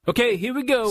Okay, here we go.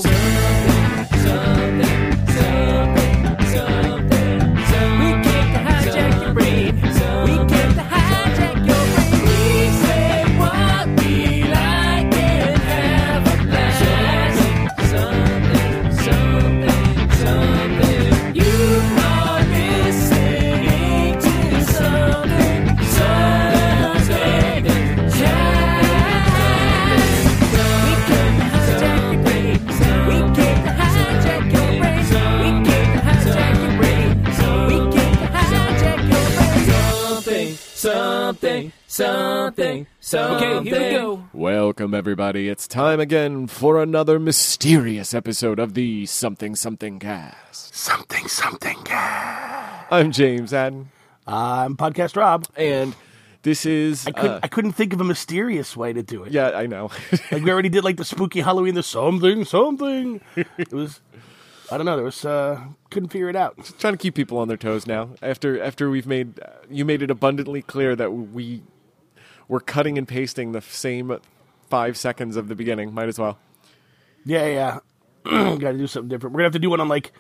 Something. Okay, here we go. Welcome, everybody. It's time again for another mysterious episode of the Something Cast. Something cast. I'm James Adden. I'm Podcast Rob. And this is... I couldn't think of a mysterious way to do it. Yeah, I know. Like we already did like the spooky Halloween, the something. It was... I don't know. There was couldn't figure it out. Just trying to keep people on their toes now. After we've made you made it abundantly clear that we're cutting and pasting the same 5 seconds of the beginning. Might as well. Yeah. Got to do something different. We're gonna have to do one on like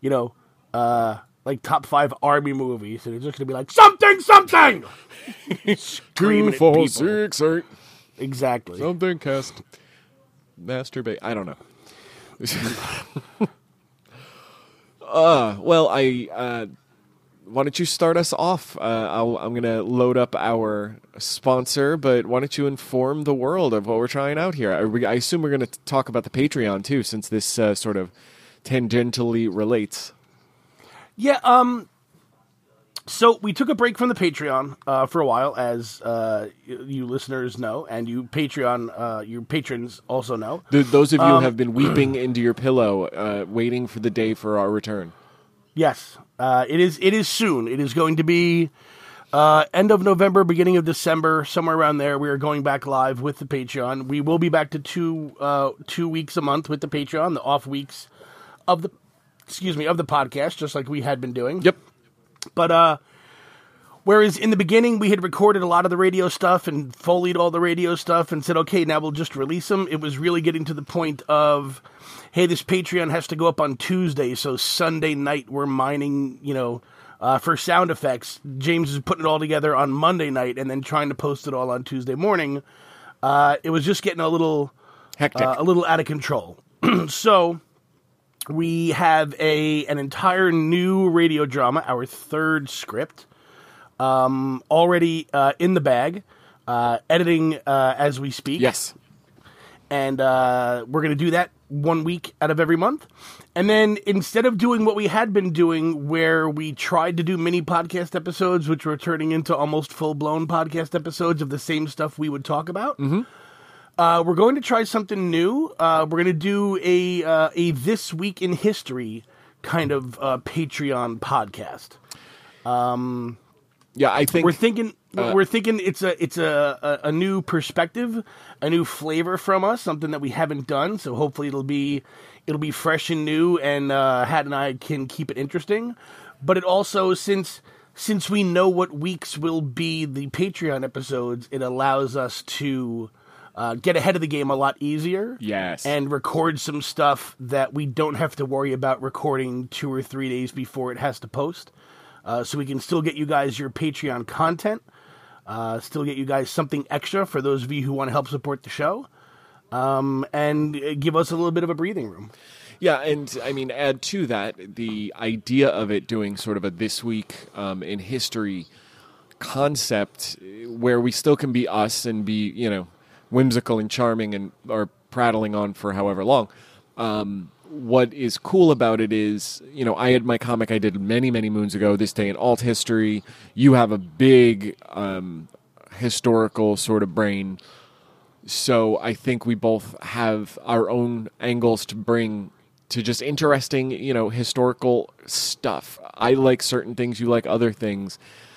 top 5 army movies, and it's just gonna be like something. 2, 4, 6, 8. Exactly. Something cast. Masturbate. I don't know. Well, why don't you start us off? I'm going to load up our sponsor, but why don't you inform the world of what we're trying out here? I assume we're going to talk about the Patreon, too, since this sort of tangentially relates. Yeah, so we took a break from the Patreon for a while, as you listeners know, and you your patrons also know. Those of you who have been weeping into your pillow, waiting for the day for our return. Yes, it is soon. It is going to be end of November, beginning of December, somewhere around there. We are going back live with the Patreon. We will be back to 2 weeks a month with the Patreon, the off weeks of the podcast, just like we had been doing. Yep. But whereas in the beginning we had recorded a lot of the radio stuff and foleyed all the radio stuff and said, okay, now we'll just release them. It was really getting to the point of, hey, this Patreon has to go up on Tuesday, so Sunday night we're mining, for sound effects. James is putting it all together on Monday night and then trying to post it all on Tuesday morning. It was just getting a little hectic, a little out of control. So we have an entire new radio drama, our third script, already in the bag, editing as we speak. Yes. And we're going to do that 1 week out of every month. And then instead of doing what we had been doing, where we tried to do mini podcast episodes, which were turning into almost full-blown podcast episodes of the same stuff we would talk about, we're going to try something new. We're going to do a This Week in History kind of Patreon podcast. Yeah, I think we're thinking it's a new perspective, a new flavor from us, something that we haven't done. So hopefully it'll be fresh and new, and Hat and I can keep it interesting. But it also, since we know what weeks will be the Patreon episodes, it allows us to get ahead of the game a lot easier. Yes. And record some stuff that we don't have to worry about recording 2 or 3 days before it has to post. So we can still get you guys your Patreon content, still get you guys something extra for those of you who want to help support the show, and give us a little bit of a breathing room. Yeah, and I mean, add to that the idea of it doing sort of a This Week in History concept where we still can be us and be, whimsical and charming and or prattling on for however long. What is cool about it is, I had my comic I did many, many moons ago, This Day in Alt History. You have a big historical sort of brain. So I think we both have our own angles to bring to just interesting, historical stuff. I like certain things, you like other things.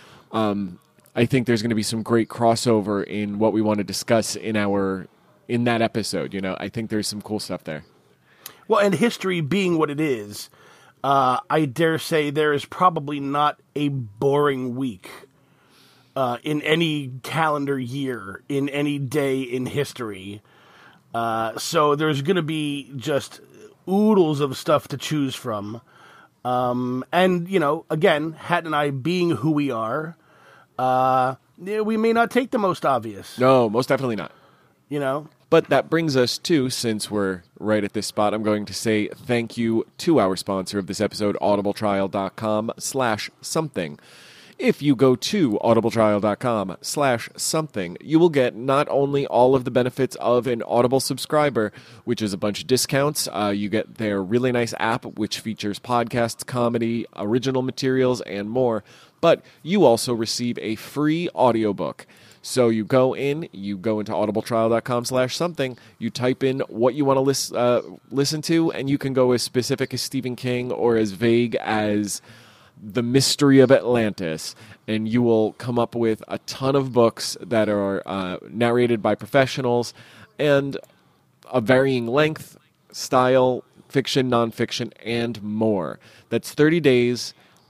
I think there's going to be some great crossover in what we want to discuss in that episode. I think there's some cool stuff there. Well, and history being what it is, I dare say there is probably not a boring week in any calendar year, in any day in history, So there's going to be just oodles of stuff to choose from. And, again, Hat and I being who we are, we may not take the most obvious. No, most definitely not. You But that brings us to, since we're right at this spot, I'm going to say thank you to our sponsor of this episode, audibletrial.com/something. If you go to audibletrial.com/something, you will get not only all of the benefits of an Audible subscriber, which is a bunch of discounts, you get their really nice app, which features podcasts, comedy, original materials, and more, but you also receive a free audiobook. So you go into audibletrial.com/something, you type in what you want to listen to, and you can go as specific as Stephen King or as vague as The Mystery of Atlantis, and you will come up with a ton of books that are narrated by professionals and a varying length, style, fiction, nonfiction, and more. That's 30 days,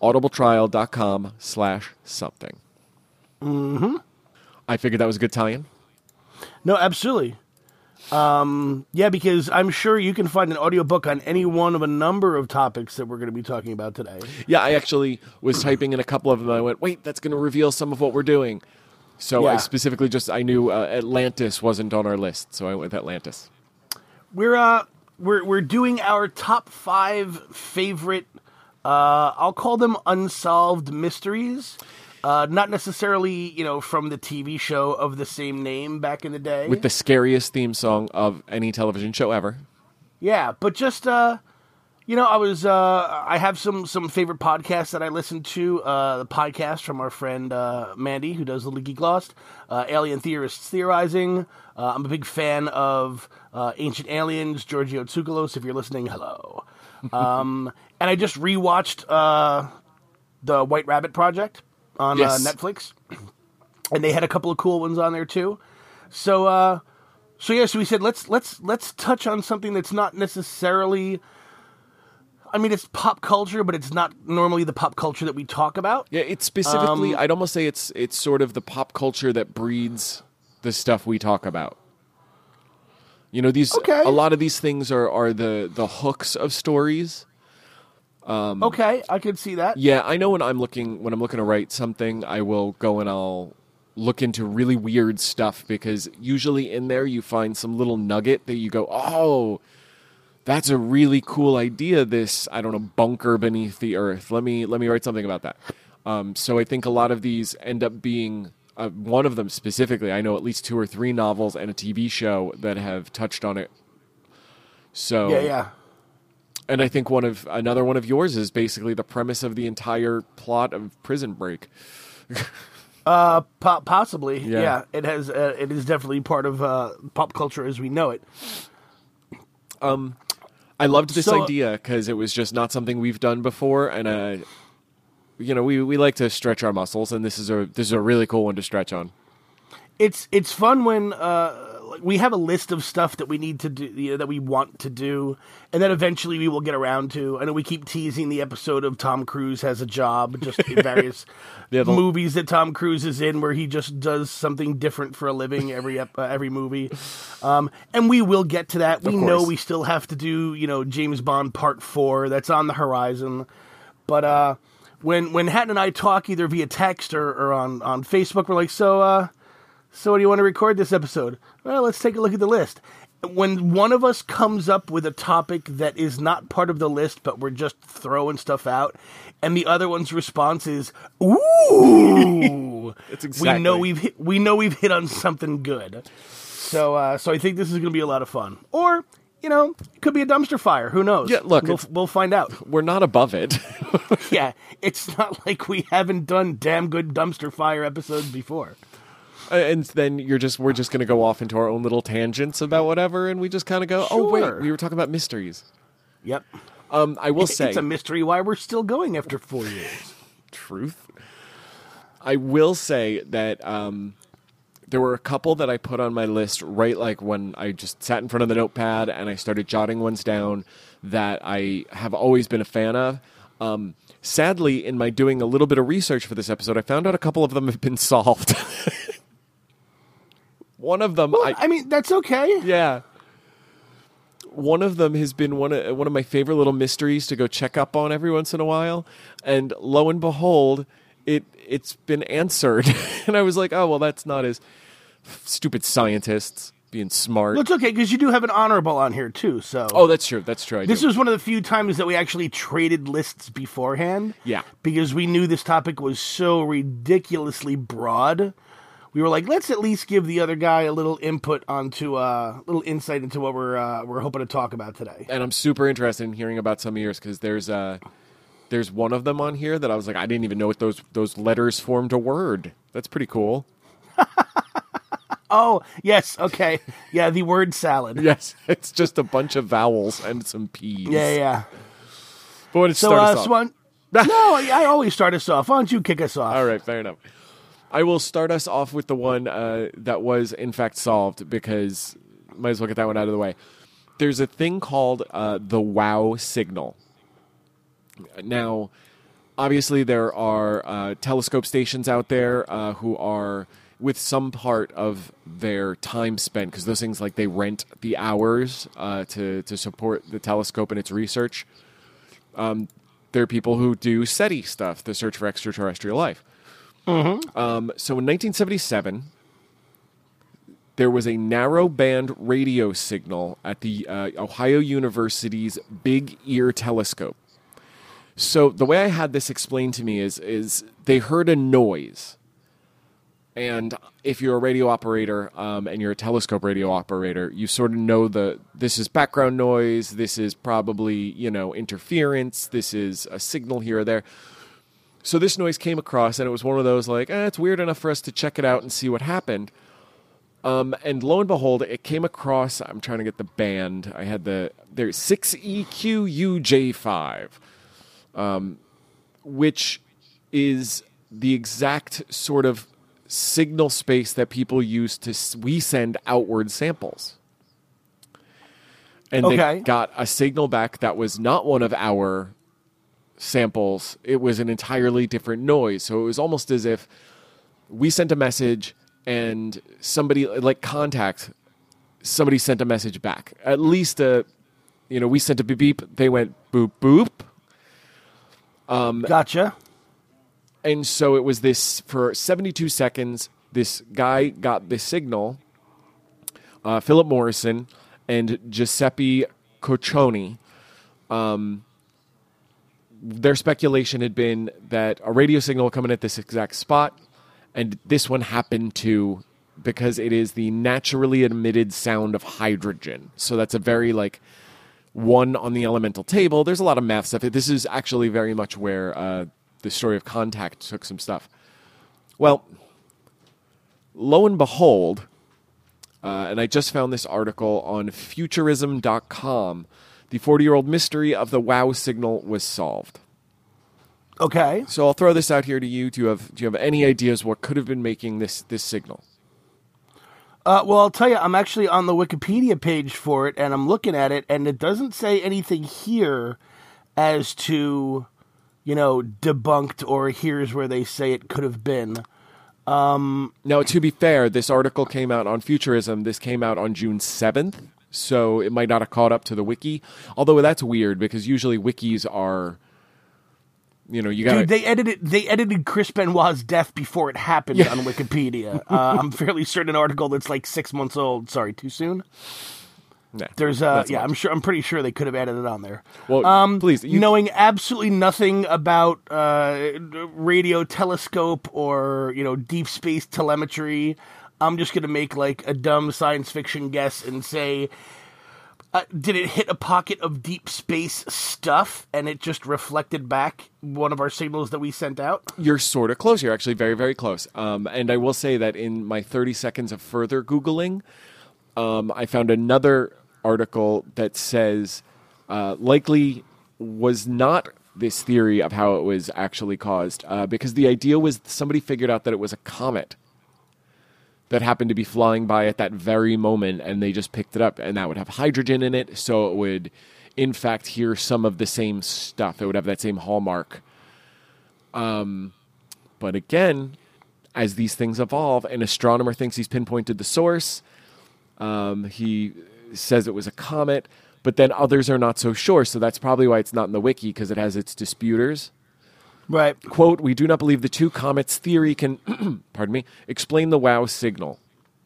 audibletrial.com/something. Mm-hmm. I figured that was a good tie-in. No, absolutely. Yeah, because I'm sure you can find an audiobook on any one of a number of topics that we're going to be talking about today. Yeah, I actually was typing in a couple of them, and I went, wait, that's going to reveal some of what we're doing. So Yeah. I specifically I knew Atlantis wasn't on our list, so I went with Atlantis. We're doing our top 5 favorite, I'll call them unsolved mysteries. Not necessarily, from the TV show of the same name back in the day. With the scariest theme song of any television show ever. Yeah, but just, I have some favorite podcasts that I listen to. The podcast from our friend Mandy, who does Little Geek Lost, Alien Theorists Theorizing. I'm a big fan of Ancient Aliens, Giorgio Tsoukalos. If you're listening, hello. And I just rewatched the White Rabbit Project on Netflix, and they had a couple of cool ones on there too. So we said let's touch on something that's not necessarily. I mean, it's pop culture, but it's not normally the pop culture that we talk about. Yeah, it's specifically. I'd almost say it's sort of the pop culture that breeds the stuff we talk about. A lot of these things are the hooks of stories. Okay, I could see that. Yeah, I know when I'm looking to write something, I will go and I'll look into really weird stuff, because usually in there you find some little nugget that you go, oh, that's a really cool idea. This, I don't know, bunker beneath the earth. Let me write something about that. So I think a lot of these end up being one of them specifically. I know at least 2 or 3 novels and a TV show that have touched on it. So yeah. And I think another one of yours is basically the premise of the entire plot of Prison Break. Possibly. Yeah. Yeah. It has. It is definitely part of pop culture as we know it. I loved this idea because it was just not something we've done before, and we like to stretch our muscles, and this is a really cool one to stretch on. It's fun when we have a list of stuff that we need to do, that we want to do, and then eventually we will get around to. I know we keep teasing the episode of Tom Cruise Has a Job, just in various movies that Tom Cruise is in, where he just does something different for a living every movie. And we will get to that. We know we still have to do, James Bond Part 4. That's on the horizon. But when Hatton and I talk either via text or on Facebook, we're like, so what do you want to record this episode? Well, let's take a look at the list. When one of us comes up with a topic that is not part of the list, but we're just throwing stuff out, and the other one's response is, "Ooh," It's exactly. we know we've hit on something good. So I think this is going to be a lot of fun. Or, it could be a dumpster fire. Who knows? Yeah, look, we'll find out. We're not above it. Yeah, it's not like we haven't done damn good dumpster fire episodes before. And then we're just going to go off into our own little tangents about whatever, and we just kind of go, oh, wait, we were talking about mysteries. Yep. I will say... It's a mystery why we're still going after 4 years. Truth. I will say that there were a couple that I put on my list right like when I just sat in front of the notepad and I started jotting ones down that I have always been a fan of. Sadly, in my doing a little bit of research for this episode, I found out a couple of them have been solved. One of them... Well, I mean, that's okay. Yeah. one of them has been one of my favorite little mysteries to go check up on every once in a while. And lo and behold, it's been answered. And I was like, oh, well, that's not as stupid scientists being smart. Well, it's okay, because you do have an honorable on here, too. So. Oh, that's true. That's true. This was one of the few times that we actually traded lists beforehand. Yeah. Because we knew this topic was so ridiculously broad. We were like, let's at least give the other guy a little input onto a little insight into what we're hoping to talk about today. And I'm super interested in hearing about some of yours, because there's one of them on here that I was like, I didn't even know what those letters formed a word. That's pretty cool. Oh, yes, okay. Yeah, the word salad. Yes, it's just a bunch of vowels and some P's. Yeah. But when it starts off. Swan, no, I always start us off. Why don't you kick us off? All right, fair enough. I will start us off with the one that was, in fact, solved, because might as well get that one out of the way. There's a thing called the WOW signal. Now, obviously, there are telescope stations out there who are with some part of their time spent, because those things, like, they rent the hours to support the telescope and its research. There are people who do SETI stuff, the search for extraterrestrial life. Mm-hmm. So in 1977, there was a narrow band radio signal at the Ohio University's Big Ear Telescope. So the way I had this explained to me is they heard a noise. And if you're a radio operator and you're a telescope radio operator, you sort of know this is background noise, this is probably, interference, this is a signal here or there. So this noise came across, and it was one of those like, it's weird enough for us to check it out and see what happened. And lo and behold, it came across, I'm trying to get the band, I had there's 6EQUJ5, which is the exact sort of signal space that people use we send outward samples. And they got a signal back that was not one of our samples. It was an entirely different noise. So it was almost as if we sent a message and somebody, like contact, somebody sent a message back. At least we sent a beep beep, they went boop boop. Gotcha. And so it was this, for 72 seconds, this guy got this signal, Philip Morrison and Giuseppe Coccioni. Their speculation had been that a radio signal coming at this exact spot, and this one happened to, because it is the naturally emitted sound of hydrogen. So that's a very, one on the elemental table. There's a lot of math stuff. This is actually very much where the story of Contact took some stuff. Well, lo and behold, and I just found this article on Futurism.com, the 40-year-old mystery of the WOW signal was solved. Okay. So I'll throw this out here to you. Do you have any ideas what could have been making this signal? Well, I'll tell you, I'm actually on the Wikipedia page for it, and I'm looking at it, and it doesn't say anything here as to, debunked or here's where they say it could have been. Now, to be fair, this article came out on Futurism. This came out on June 7th, so it might not have caught up to the wiki. Although that's weird, because usually wikis are, you got. Dude, they edited Chris Benoit's death before it happened on Wikipedia. I'm fairly certain an article that's 6 months old. Sorry, too soon. Nah, There's I'm pretty sure they could have added it on there. Well, please, knowing absolutely nothing about radio telescope or deep space telemetry, I'm just gonna make a dumb science fiction guess and say, did it hit a pocket of deep space stuff and it just reflected back one of our signals that we sent out? You're sort of close. You're actually very, very close. And I will say that in my 30 seconds of further Googling, I found another article that says likely was not this theory of how it was actually caused, because the idea was somebody figured out that it was a comet that happened to be flying by at that very moment, and they just picked it up, and that would have hydrogen in it, so it would, in fact, hear some of the same stuff. It would have that same hallmark. But again, as these things evolve, an astronomer thinks he's pinpointed the source. He says it was a comet, But then others are not so sure, so that's probably why it's not in the wiki, because it has its disputers. Right. Quote, "We do not believe the two comets theory can, pardon me, explain the WOW signal."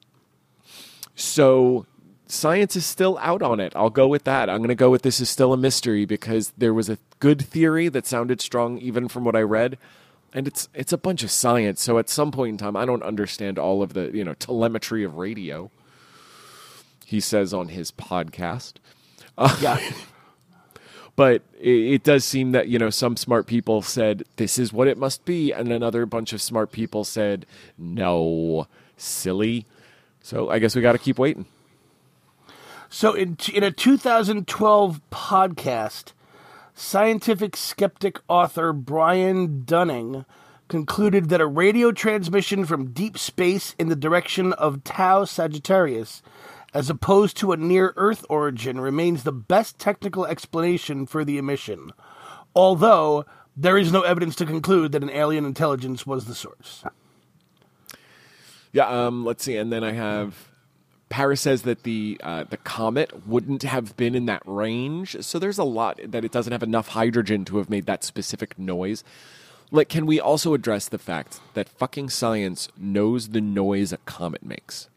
So science is still out on it. I'll go with that. I'm going to go with this is still a mystery, because there was a good theory that sounded strong even from what I read. And it's a bunch of science. So at some point in time, I don't understand all of the, telemetry of radio, he says on his podcast. Yeah. But it does seem that, some smart people said, this is what it must be. And another bunch of smart people said, no, silly. So I guess we got to keep waiting. So in a 2012 podcast, scientific skeptic author Brian Dunning concluded that a radio transmission from deep space in the direction of Tau Sagittarius, as opposed to a near-Earth origin, remains the best technical explanation for the emission, although there is no evidence to conclude that an alien intelligence was the source. Yeah, let's see. And then I have... Paris says that the comet wouldn't have been in that range, so there's a lot that it doesn't have enough hydrogen to have made that specific noise. Like, can we also address the fact that fucking science knows the noise a comet makes?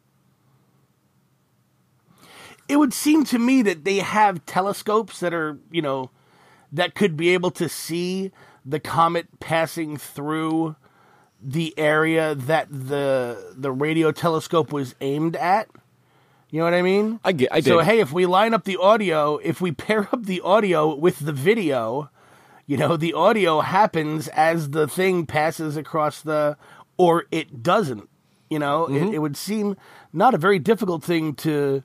It would seem to me that they have telescopes that are, that could be able to see the comet passing through the area that the radio telescope was aimed at. You know what I mean? I did. So, hey, if we line up the audio, if we pair up the audio with the video, the audio happens as the thing passes across or it doesn't. It would seem not a very difficult thing to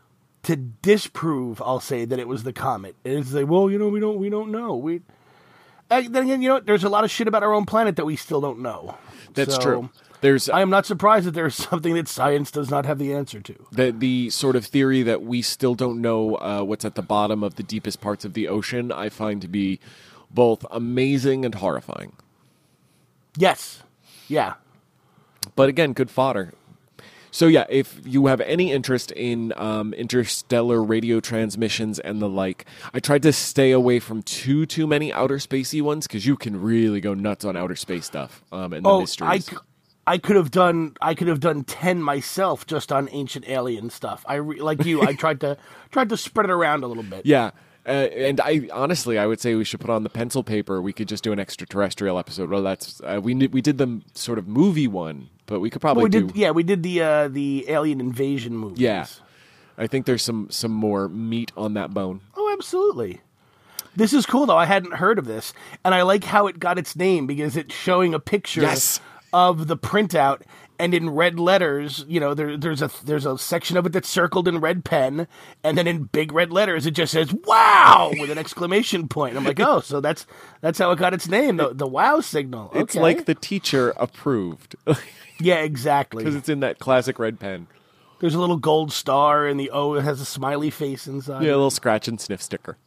disprove, I'll say, that it was the comet. It's like, well, we don't know. Then again, there's a lot of shit about our own planet that we still don't know. That's true. I am not surprised that there's something that science does not have the answer to. The sort of theory that we still don't know what's at the bottom of the deepest parts of the ocean, I find to be both amazing and horrifying. Yes. Yeah. But again, good fodder. So yeah, if you have any interest in interstellar radio transmissions and the like, I tried to stay away from too many outer spacey ones, because you can really go nuts on outer space stuff and the mysteries. I could have done 10 myself just on ancient alien stuff. I tried to spread it around a little bit. Yeah. And I would say we should put on the pencil paper. We could just do an extraterrestrial episode. Well, that's we did the sort of movie one, but we could probably do. Yeah, we did the alien invasion movies. Yeah, I think there's some more meat on that bone. Oh, absolutely. This is cool though. I hadn't heard of this, and I like how it got its name because it's showing a picture of the printout. And in red letters, there's a section of it that's circled in red pen, and then in big red letters it just says "Wow!" with an exclamation point. I'm like, oh, so that's how it got its name, the WOW signal. Okay. It's like the teacher approved. Yeah, exactly. Because it's in that classic red pen. There's a little gold star, and the O has a smiley face inside. Yeah, a little scratch and sniff sticker.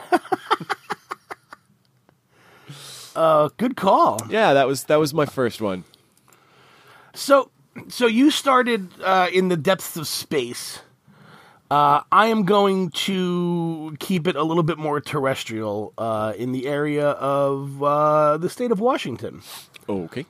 Good call. Yeah, that was my first one. So you started in the depths of space. I am going to keep it a little bit more terrestrial in the area of the state of Washington. Okay.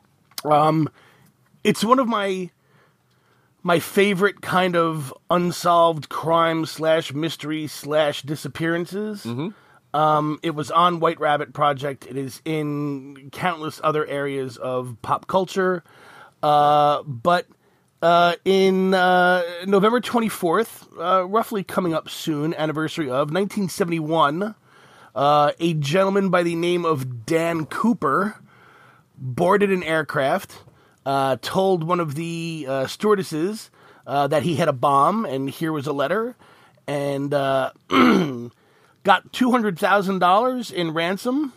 It's one of my favorite kind of unsolved crime / mystery / disappearances. Mm-hmm. It was on White Rabbit Project. It is in countless other areas of pop culture. But in November 24th, roughly coming up soon, anniversary of 1971, a gentleman by the name of Dan Cooper boarded an aircraft, told one of the stewardesses that he had a bomb, and here was a letter, and got $200,000 in ransom.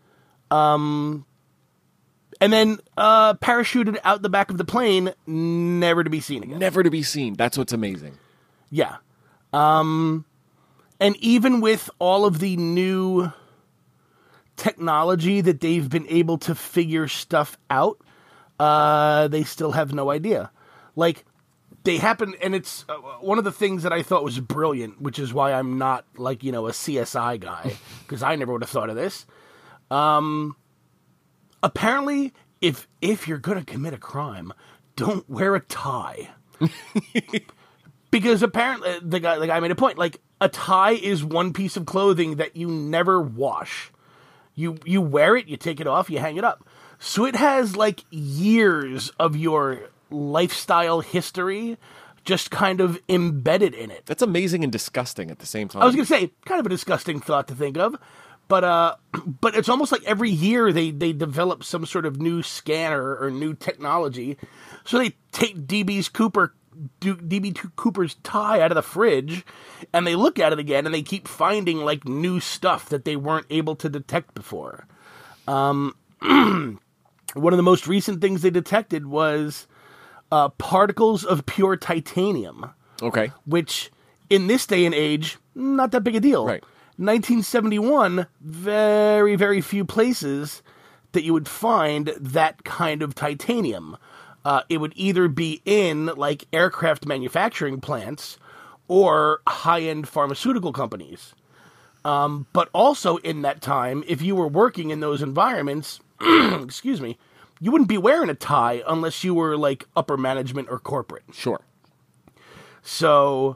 And then parachuted out the back of the plane, never to be seen again. Never to be seen. That's what's amazing. Yeah. And even with all of the new technology that they've been able to figure stuff out, they still have no idea. Like, they happen, and it's one of the things that I thought was brilliant, which is why I'm not like, a CSI guy, because I never would have thought of this. Apparently, if you're going to commit a crime, don't wear a tie. Because apparently, the guy made a point, like, a tie is one piece of clothing that you never wash. You wear it, you take it off, you hang it up. So it has, like, years of your lifestyle history just kind of embedded in it. That's amazing and disgusting at the same time. I was going to say, kind of a disgusting thought to think of, but it's almost like every year they develop some sort of new scanner or new technology. So they take DB Cooper's tie out of the fridge, and they look at it again, and they keep finding, like, new stuff that they weren't able to detect before. One of the most recent things they detected was particles of pure titanium. Okay. Which, in this day and age, not that big a deal. Right. 1971, very, very few places that you would find that kind of titanium. It would either be in, like, aircraft manufacturing plants or high-end pharmaceutical companies. But also in that time, if you were working in those environments, excuse me, you wouldn't be wearing a tie unless you were, like, upper management or corporate. Sure. So,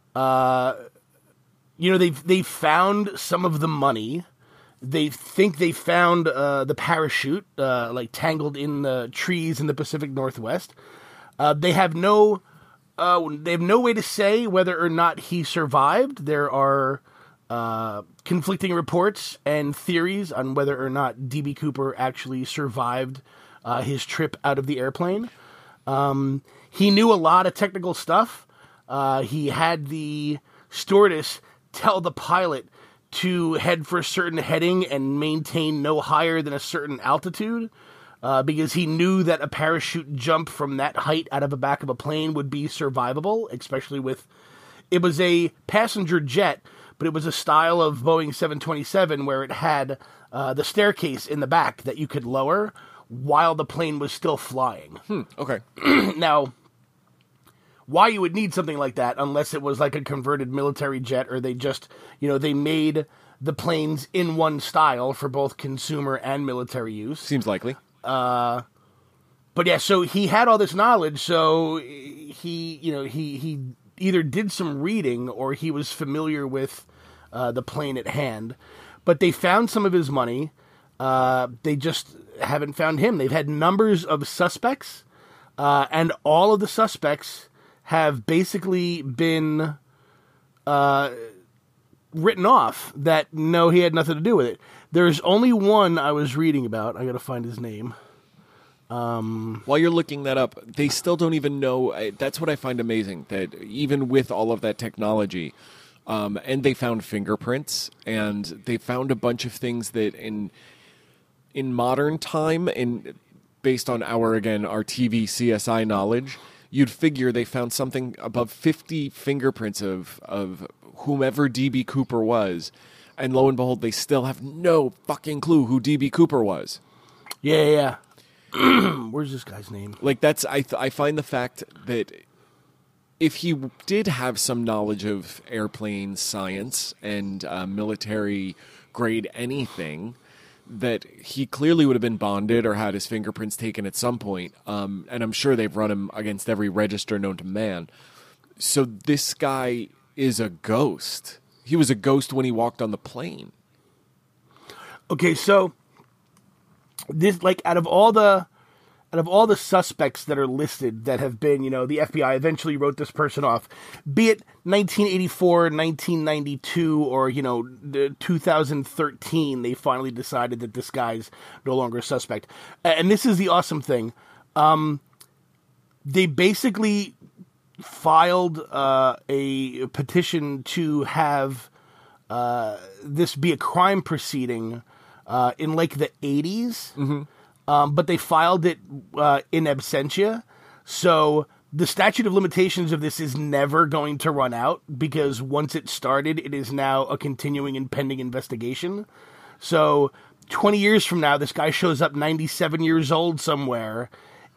they found some of the money. They think they found the parachute, like, tangled in the trees in the Pacific Northwest. They have no way to say whether or not he survived. There are conflicting reports and theories on whether or not DB Cooper actually survived his trip out of the airplane. He knew a lot of technical stuff. He had the stewardess tell the pilot to head for a certain heading and maintain no higher than a certain altitude, because he knew that a parachute jump from that height out of the back of a plane would be survivable, especially with... It was a passenger jet, but it was a style of Boeing 727 where it had the staircase in the back that you could lower while the plane was still flying. Okay. Now, why you would need something like that unless it was like a converted military jet, or they just, they made the planes in one style for both consumer and military use. Seems likely. But yeah, so he had all this knowledge, so he either did some reading or he was familiar with the plane at hand. But they found some of his money. They just haven't found him. They've had numbers of suspects, and all of the suspects have basically been written off, that no, he had nothing to do with it. There's only one I was reading about. I got to find his name. While you're looking that up, they still don't even know. That's what I find amazing, that even with all of that technology, and they found fingerprints, and they found a bunch of things that in modern time, and based on our TV CSI knowledge, you'd figure they found something above 50 fingerprints of whomever DB Cooper was, and lo and behold, they still have no fucking clue who DB Cooper was. Yeah. Where's this guy's name? Like, that's I find the fact that if he did have some knowledge of airplane science and military grade anything, that he clearly would have been bonded or had his fingerprints taken at some point. And I'm sure they've run him against every register known to man. So this guy is a ghost. He was a ghost when he walked on the plane. Okay, so this, like, out of all the suspects that are listed that have been, the FBI eventually wrote this person off, be it 1984, 1992, or, 2013, they finally decided that this guy's no longer a suspect. And this is the awesome thing. They basically filed a petition to have this be a crime proceeding in, like, the 80s. Mm-hmm. But they filed it in absentia, so the statute of limitations of this is never going to run out, because once it started, it is now a continuing and pending investigation. So 20 years from now, this guy shows up 97 years old somewhere,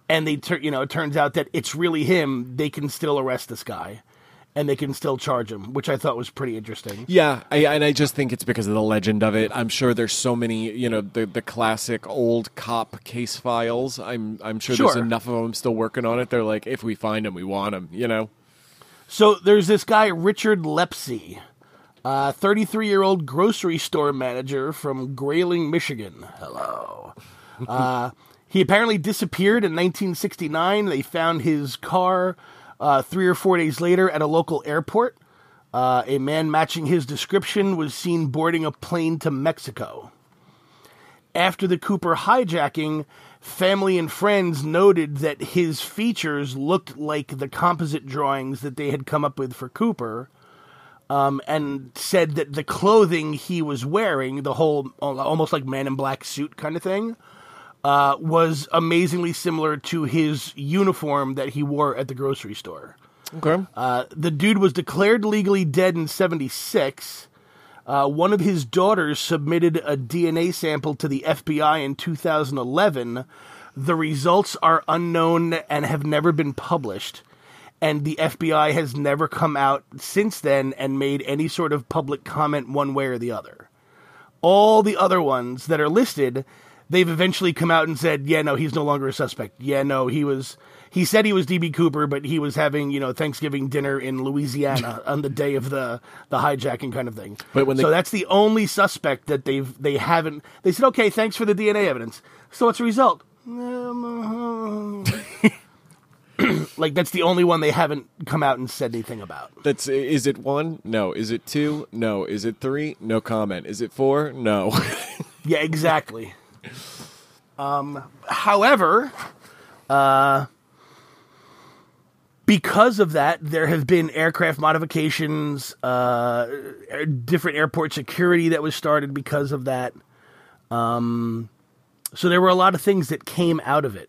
and it turns out that it's really him, they can still arrest this guy. And they can still charge him, which I thought was pretty interesting. Yeah, and I just think it's because of the legend of it. I'm sure there's so many, the classic old cop case files. I'm sure there's enough of them still working on it. They're like, if we find him, we want him, So there's this guy, Richard Lepsey, 33-year-old grocery store manager from Grayling, Michigan. Hello. He apparently disappeared in 1969. They found his car 3 or 4 days later at a local airport. A man matching his description was seen boarding a plane to Mexico. After the Cooper hijacking, family and friends noted that his features looked like the composite drawings that they had come up with for Cooper, and said that the clothing he was wearing, the whole almost like Man in Black suit kind of thing, was amazingly similar to his uniform that he wore at the grocery store. Okay. The dude was declared legally dead in 1976. One of his daughters submitted a DNA sample to the FBI in 2011. The results are unknown and have never been published. And the FBI has never come out since then and made any sort of public comment one way or the other. All the other ones that are listed, they've eventually come out and said, yeah, no, he's no longer a suspect. Yeah, no, he said he was D.B. Cooper, but he was having, Thanksgiving dinner in Louisiana on the day of the hijacking kind of thing. But so that's the only suspect that they haven't. They said, okay, thanks for the DNA evidence. So what's the result? Like, that's the only one they haven't come out and said anything about. Is it 1? No. Is it 2? No. Is it 3? No comment. Is it 4? No. Yeah, exactly. However, because of that, there have been aircraft modifications, different airport security that was started because of that. So there were a lot of things that came out of it.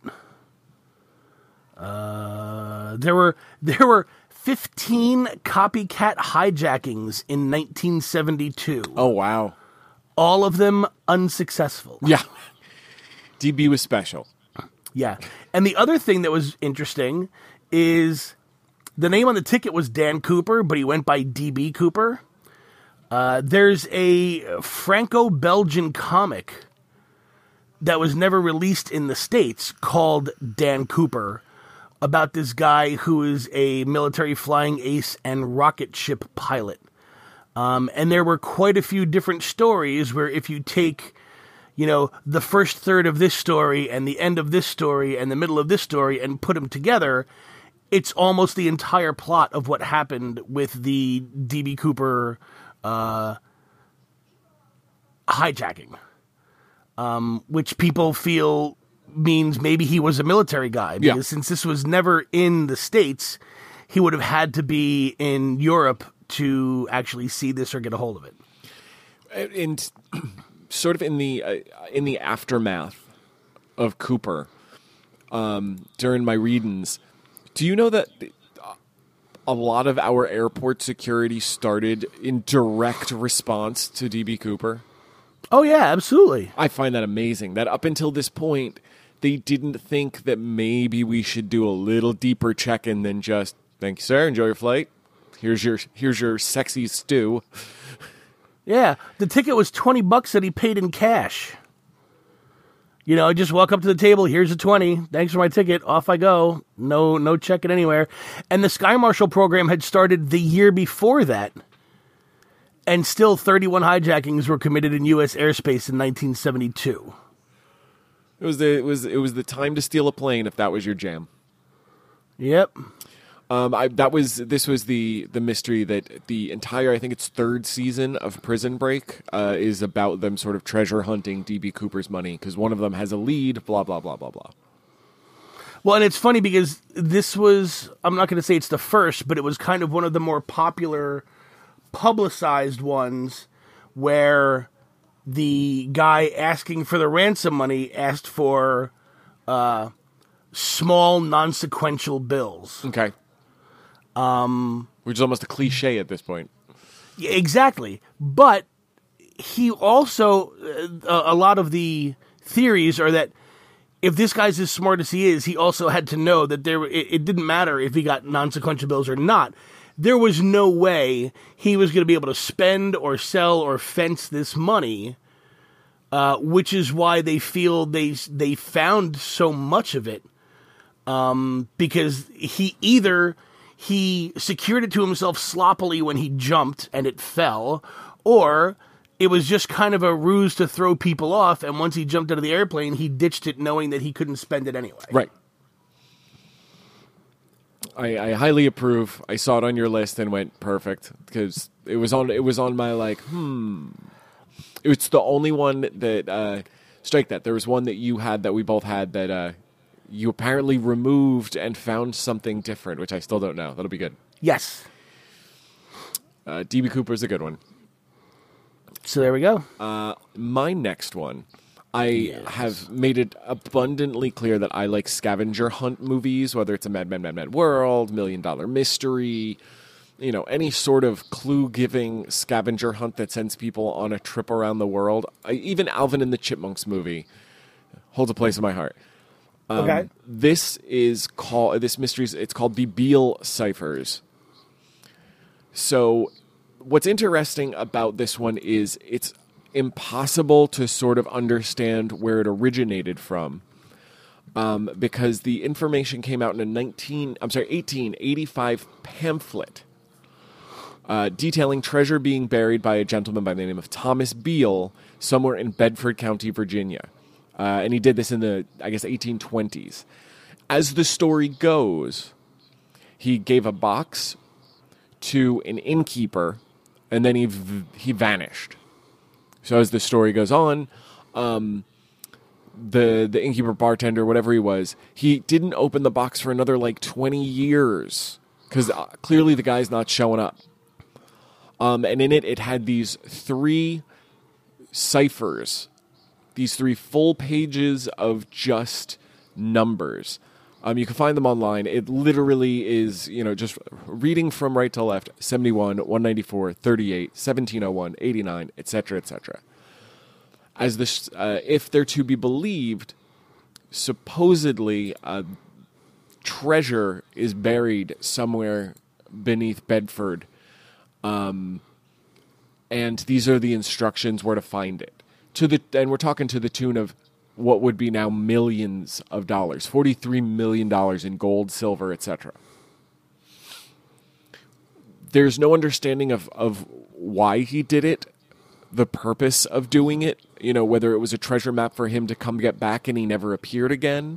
There were 15 copycat hijackings in 1972. Oh, wow. All of them unsuccessful. Yeah. DB was special. Yeah. And the other thing that was interesting is the name on the ticket was Dan Cooper, but he went by DB Cooper. There's a Franco-Belgian comic that was never released in the States called Dan Cooper, about this guy who is a military flying ace and rocket ship pilot. And there were quite a few different stories where if you take, the first third of this story and the end of this story and the middle of this story and put them together, it's almost the entire plot of what happened with the D.B. Cooper hijacking, which people feel means maybe he was a military guy, because since this was never in the States, he would have had to be in Europe to actually see this or get a hold of it. And sort of in the aftermath of Cooper, during my readings, do you know that a lot of our airport security started in direct response to D.B. Cooper? Oh, yeah, absolutely. I find that amazing, that up until this point, they didn't think that maybe we should do a little deeper check-in than just, thank you, sir, enjoy your flight. Here's your sexy stew. Yeah, the ticket was $20 that he paid in cash. I just walk up to the table, here's a 20, thanks for my ticket, off I go. No checking anywhere. And the Sky Marshal program had started the year before that, and still 31 hijackings were committed in U.S. airspace in 1972. It was the time to steal a plane if that was your jam. Yep. This was the mystery that the entire, I think it's 3rd season of Prison Break is about them sort of treasure hunting D.B. Cooper's money, because one of them has a lead, blah, blah, blah, blah, blah. Well, and it's funny because this was, I'm not going to say it's the first, but it was kind of one of the more popular publicized ones where the guy asking for the ransom money asked for small, non-sequential bills. Okay. Which is almost a cliche at this point. Yeah, exactly. But he also, a lot of the theories are that if this guy's as smart as he is, he also had to know that it didn't matter if he got non-sequential bills or not. There was no way he was going to be able to spend or sell or fence this money, which is why they feel they found so much of it, because he secured it to himself sloppily when he jumped and it fell, or it was just kind of a ruse to throw people off, and once he jumped out of the airplane, he ditched it knowing that he couldn't spend it anyway. Right. I highly approve. I saw it on your list and went perfect because it was on my like, It's the only one that strike that. There was one that you had that we both had that you apparently removed and found something different, which I still don't know. That'll be good. Yes. DB Cooper's a good one. So there we go. My next one. I have made it abundantly clear that I like scavenger hunt movies, whether it's a Mad World, $1 Million Mystery, any sort of clue-giving scavenger hunt that sends people on a trip around the world. Even Alvin and the Chipmunks movie holds a place in my heart. Okay. This mystery, it's called the Beale Ciphers. So what's interesting about this one is it's impossible to sort of understand where it originated from, because the information came out in a 1885 pamphlet detailing treasure being buried by a gentleman by the name of Thomas Beale somewhere in Bedford County, Virginia. And he did this in the, 1820s. As the story goes, he gave a box to an innkeeper, and then he vanished. So as the story goes on, the innkeeper, bartender, whatever he was, he didn't open the box for another 20 years because clearly the guy's not showing up. And in it had these 3 ciphers, these 3 full pages of just numbers. You can find them online. It literally is, just reading from right to left, 71, 194, 38, 1701, 89, etc., etc. As this, if they're to be believed, supposedly treasure is buried somewhere beneath Bedford, and these are the instructions where to find it. And we're talking to the tune of what would be now millions of dollars, $43 million in gold, silver, etc. There's no understanding of why he did it, the purpose of doing it, whether it was a treasure map for him to come get back and he never appeared again.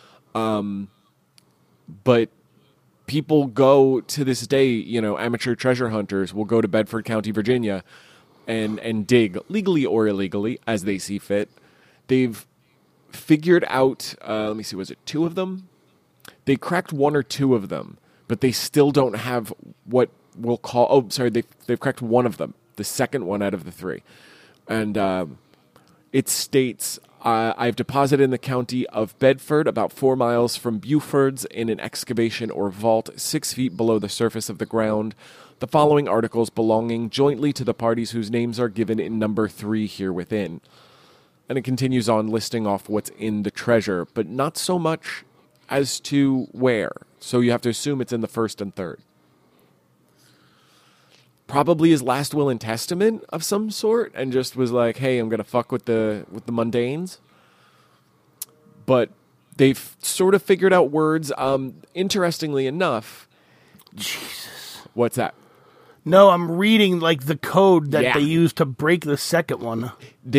But people go to this day, amateur treasure hunters will go to Bedford County, Virginia, and dig, legally or illegally, as they see fit. They've figured out, let me see, was it 2 of them? They cracked 1 or 2 of them, but they still don't have what we'll call, they've cracked 1 of them, the second one out of the 3. And it states, I've deposited in the county of Bedford, about 4 miles from Beaufords, in an excavation or vault 6 feet below the surface of the ground, the following articles belonging jointly to the parties whose names are given in number 3 here within. And it continues on listing off what's in the treasure, but not so much as to where. So you have to assume it's in the first and third. Probably his last will and testament of some sort, and just was like, hey, I'm going to fuck with the mundanes. But they've sort of figured out words. Interestingly enough... Jesus. What's that? No, I'm reading the code that they used to break the second one.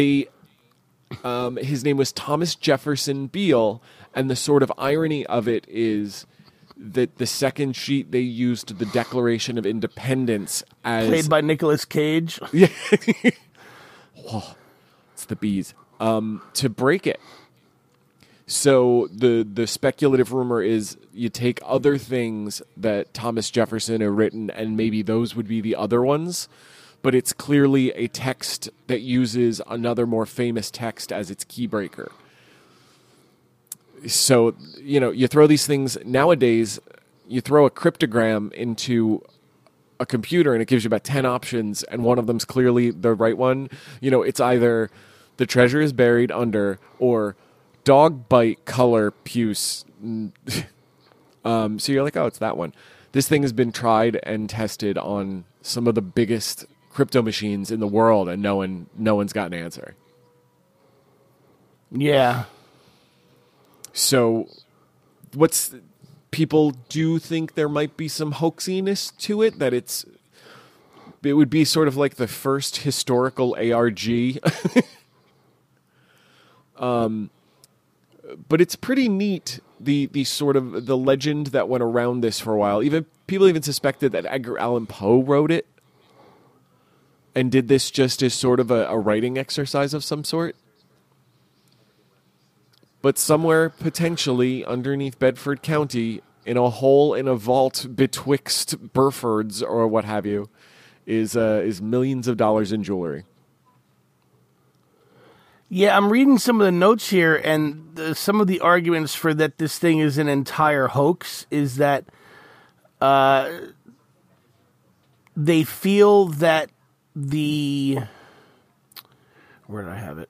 His name was Thomas Jefferson Beale, and the sort of irony of it is that the second sheet they used the Declaration of Independence as... Played by Nicolas Cage. Yeah. Whoa, it's the bees. To break it. So the speculative rumor is you take other things that Thomas Jefferson had written, and maybe those would be the other ones. But it's clearly a text that uses another more famous text as its keybreaker. So, you throw these things, nowadays, you throw a cryptogram into a computer and it gives you about 10 options, and one of them's clearly the right one. It's either the treasure is buried under, or dog bite color puce. So you're like, oh, it's that one. This thing has been tried and tested on some of the biggest crypto machines in the world, and no one's got an answer. Yeah. So people do think there might be some hoaxiness to it, that it would be sort of like the first historical ARG. But it's pretty neat, the sort of the legend that went around this for a while. People even suspected that Edgar Allan Poe wrote it and did this just as sort of a writing exercise of some sort. But somewhere, potentially, underneath Bedford County, in a hole in a vault betwixt Burfords or what have you, is millions of dollars in jewelry. Yeah, I'm reading some of the notes here, and some of the arguments for that this thing is an entire hoax is that they feel that where did I have it?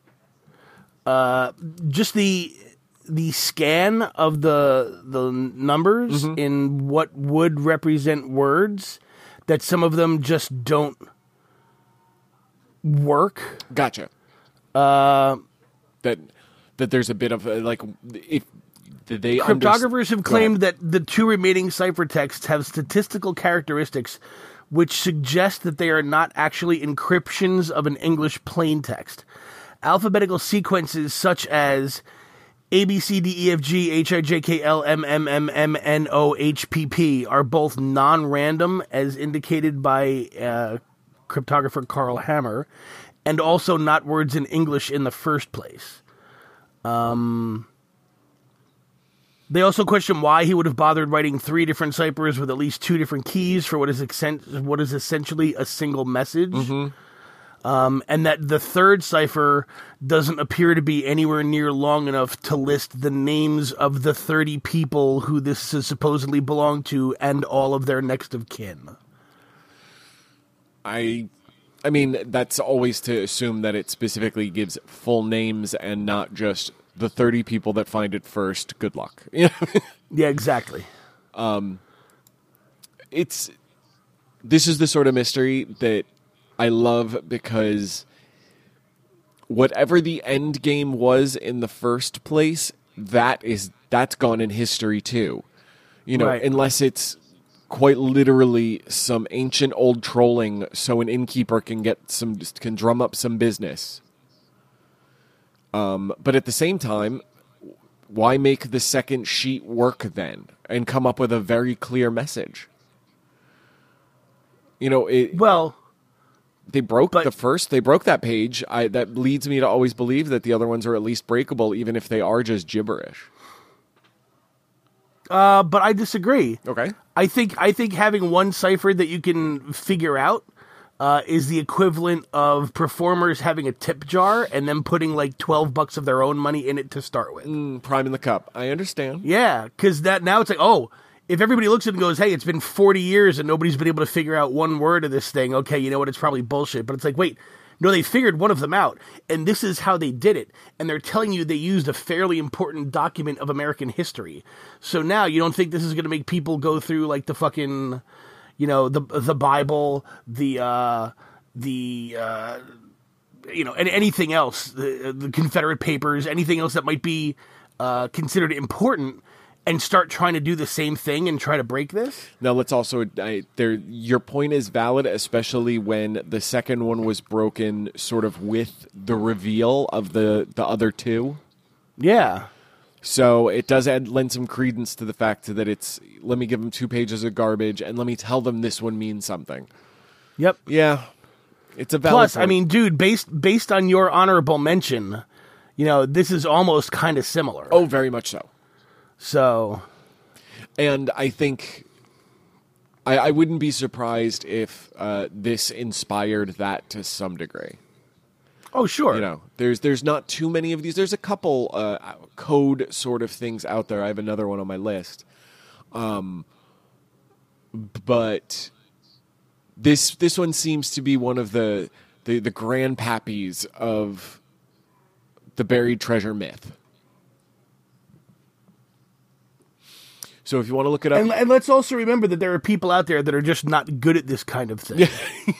Just the scan of the numbers in what would represent words, that some of them just don't work. Gotcha. That there's a bit of Cryptographers have claimed that the two remaining ciphertexts have statistical characteristics which suggest that they are not actually encryptions of an English plaintext. Alphabetical sequences such as A, B, C, D, E, F, G, H, I, J, K, L, M, M, M, M, N, O, H, P, P are both non-random, as indicated by cryptographer Carl Hammer, and also not words in English in the first place. They also question why he would have bothered writing 3 different ciphers with at least 2 different keys for what is essentially a single message. And that the third cipher doesn't appear to be anywhere near long enough to list the names of the 30 people who this is supposedly belonged to and all of their next of kin. I mean, that's always to assume that it specifically gives full names and not just the 30 people that find it first. Good luck. Yeah, exactly. This is the sort of mystery that I love, because whatever the end game was in the first place, that's gone in history too. Right. Unless it's quite literally some ancient old trolling so an innkeeper can drum up some business. But at the same time, why make the second sheet work then and come up with a very clear message? They broke that page. That leads me to always believe that the other ones are at least breakable, even if they are just gibberish. But I disagree. Okay. I think having one cipher that you can figure out is the equivalent of performers having a tip jar and then putting like $12 of their own money in it to start with. Priming the cup. I understand. Yeah, because now it's like, oh, if everybody looks at it and goes, hey, it's been 40 years and nobody's been able to figure out one word of this thing, okay, you know what, it's probably bullshit. But it's like, wait, no, they figured one of them out, and this is how they did it. And they're telling you they used a fairly important document of American history. So now you don't think this is going to make people go through like the fucking, the Bible, and anything else, the Confederate Papers, anything else that might be considered important, and start trying to do the same thing and try to break this? Now, let's also... your point is valid, especially when the second one was broken sort of with the reveal of the other two. Yeah. So it does lend some credence to the fact that it's, let me give them 2 pages of garbage and let me tell them this one means something. Yep. Yeah. It's a valid Plus, point. I mean, dude, based on your honorable mention, this is almost kind of similar. Oh, very much so. So, and I think I wouldn't be surprised if this inspired that to some degree. Oh, sure. There's not too many of these. There's a couple code sort of things out there. I have another one on my list. But this one seems to be one of the grandpappies of the buried treasure myth. So if you want to look it up, And let's also remember that there are people out there that are just not good at this kind of thing.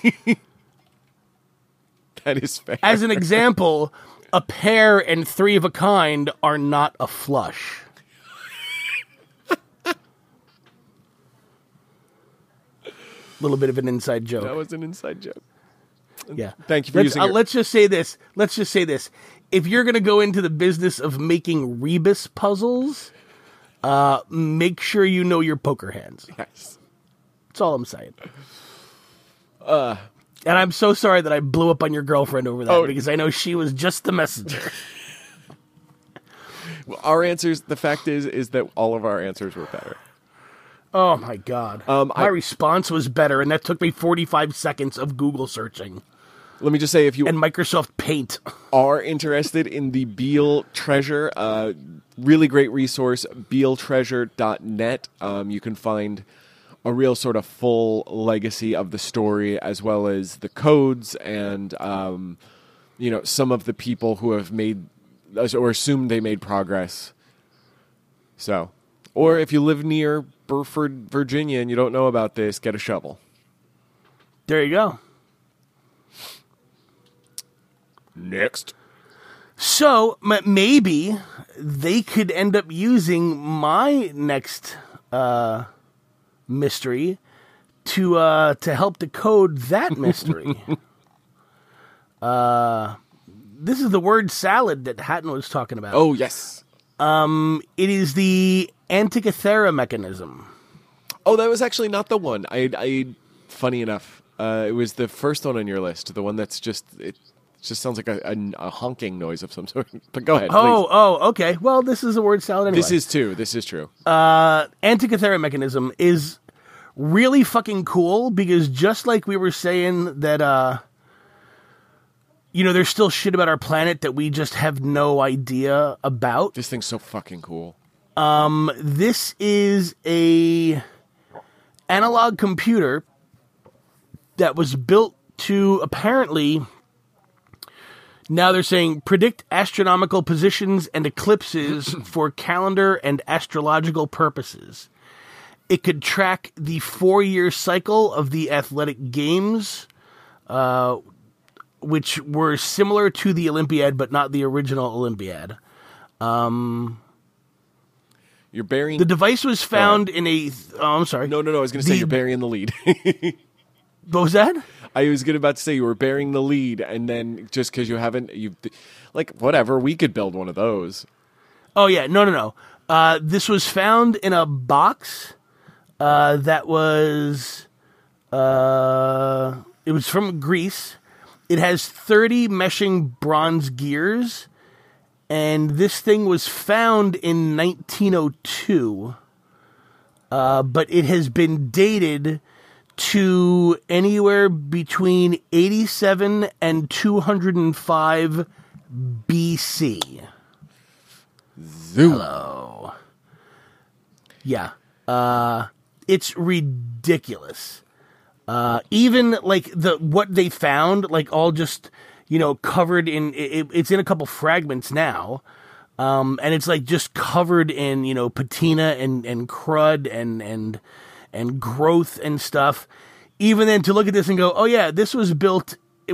that is fair. As an example, a pair and three of a kind are not a flush. Little bit of an inside joke. That was an inside joke. Yeah. Thank you for using it. Let's just say this. If you're going to go into the business of making rebus puzzles, make sure you know your poker hands. Yes. That's all I'm saying. And I'm so sorry that I blew up on your girlfriend over that because I know she was just the messenger. Well, our answers, the fact is that all of our answers were better. Oh, my God. My response was better, and that took me 45 seconds of Google searching. Let me just say, if you and Microsoft Paint are interested in the Beale Treasure, really great resource, bealetreasure.net. You can find a real sort of full legacy of the story, as well as the codes and some of the people who have made or assumed they made progress. So, or if you live near Burford, Virginia, and you don't know about this, get a shovel. There you go. Next. So, maybe they could end up using my next mystery to help decode that mystery. This is the word salad that Hatton was talking about. Oh, yes. It is the Antikythera mechanism. Oh, that was actually not the one. I funny enough, it was the first one on your list. The one that's just sounds like a honking noise of some sort. But go ahead. Oh, okay. Well, this is a word salad anyway. This is true. Antikythera mechanism is really fucking cool because just like we were saying that, there's still shit about our planet that we just have no idea about. This thing's so fucking cool. This is a analog computer that was built to apparently, now they're saying, predict astronomical positions and eclipses for calendar and astrological purposes. It could track the 4-year cycle of the athletic games, which were similar to the Olympiad, but not the original Olympiad. You're burying... The device was found in a... Oh, I'm sorry. No. I was going to say you're burying the lead. What was that? I was about to say you were bearing the lead, and then just because whatever, we could build one of those. Oh, yeah. No. This was found in a box that was... it was from Greece. It has 30 meshing bronze gears, and this thing was found in 1902, but it has been dated to anywhere between 87 and 205 BC. Zoom. Hello. Yeah. It's ridiculous. Even like what they found, like all just, covered in, it's in a couple fragments now. And it's like just covered in, patina and crud and growth and stuff. Even then to look at this and go, oh yeah, this was built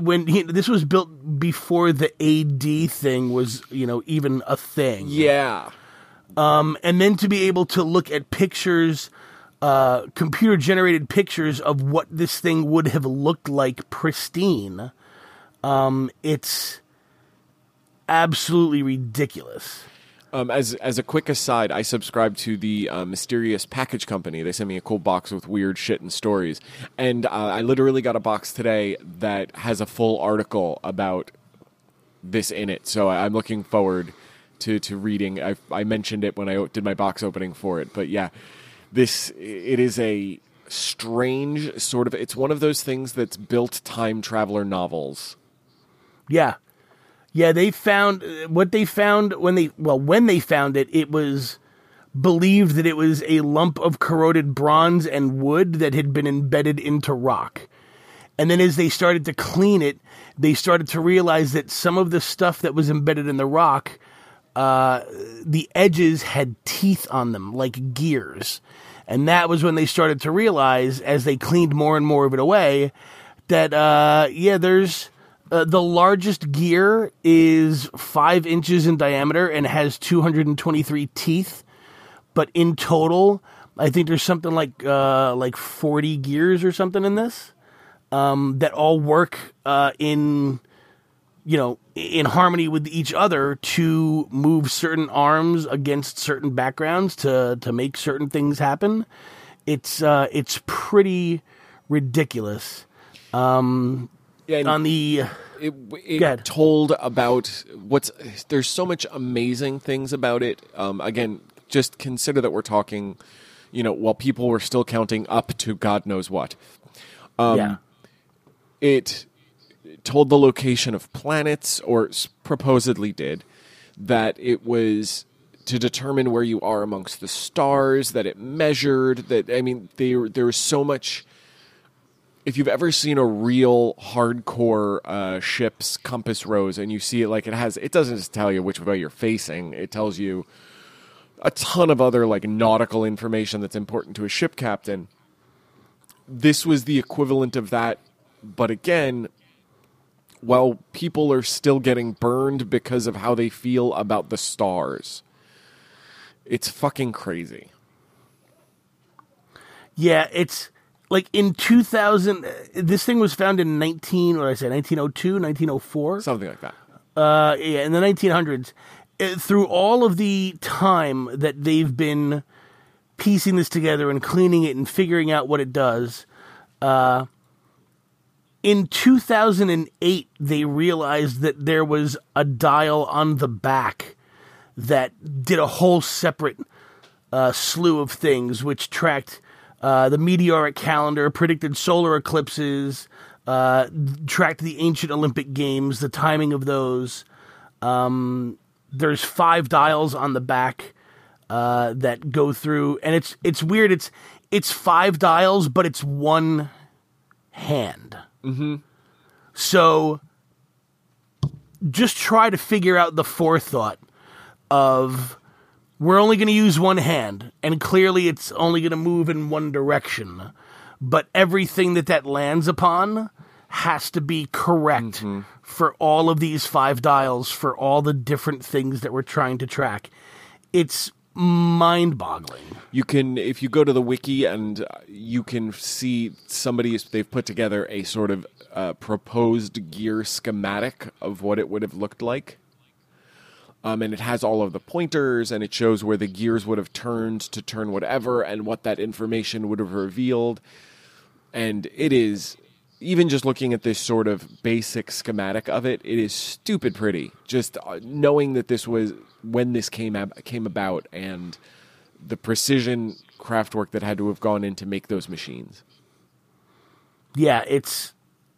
before the AD thing was, even a thing. Yeah. And then to be able to look at pictures, computer generated pictures of what this thing would have looked like pristine. It's absolutely ridiculous. As a quick aside, I subscribe to the Mysterious Package Company. They send me a cool box with weird shit and stories. And I literally got a box today that has a full article about this in it. So I'm looking forward to reading. I mentioned it when I did my box opening for it. But yeah, it is a strange sort of... It's one of those things that's built time traveler novels. Yeah. Yeah, they found what they found when they found it, it was believed that it was a lump of corroded bronze and wood that had been embedded into rock. And then as they started to clean it, they started to realize that some of the stuff that was embedded in the rock the edges had teeth on them, like gears. And that was when they started to realize, as they cleaned more and more of it away, that, there's the largest gear is 5 inches in diameter and has 223 teeth. But in total, I think there's something like 40 gears or something in this that all work in harmony with each other to move certain arms against certain backgrounds to make certain things happen. It's pretty ridiculous. On the it told about there's so much amazing things about it. Again, just consider that we're talking, while people were still counting up to God knows what. It told the location of planets, or supposedly did, that it was to determine where you are amongst the stars, that it measured, that, there was so much. If you've ever seen a real hardcore ship's compass rose and you see it it doesn't just tell you which way you're facing, it tells you a ton of other nautical information that's important to a ship captain. This was the equivalent of that, but again, while people are still getting burned because of how they feel about the stars, it's fucking crazy. Yeah, it's in 2000, this thing was found in 1902, 1904? Something like that. In the 1900s. Through all of the time that they've been piecing this together and cleaning it and figuring out what it does, in 2008, they realized that there was a dial on the back that did a whole separate slew of things, which tracked the meteoric calendar, predicted solar eclipses, tracked the ancient Olympic Games, the timing of those. There's 5 dials on the back that go through, and it's weird. It's 5 dials, but it's one hand. Mm-hmm. So just try to figure out the forethought of, we're only going to use one hand, and clearly it's only going to move in one direction. But everything that lands upon has to be correct for all of these 5 dials, for all the different things that we're trying to track. It's mind-boggling. You can, if you go to the wiki, and you can see they've put together a sort of proposed gear schematic of what it would have looked like. And it has all of the pointers, and it shows where the gears would have turned to turn whatever, and what that information would have revealed. And it is, even just looking at this sort of basic schematic of it, it is stupid pretty. Just knowing that this was when this came about, and the precision craftwork that had to have gone in to make those machines. Yeah, it's...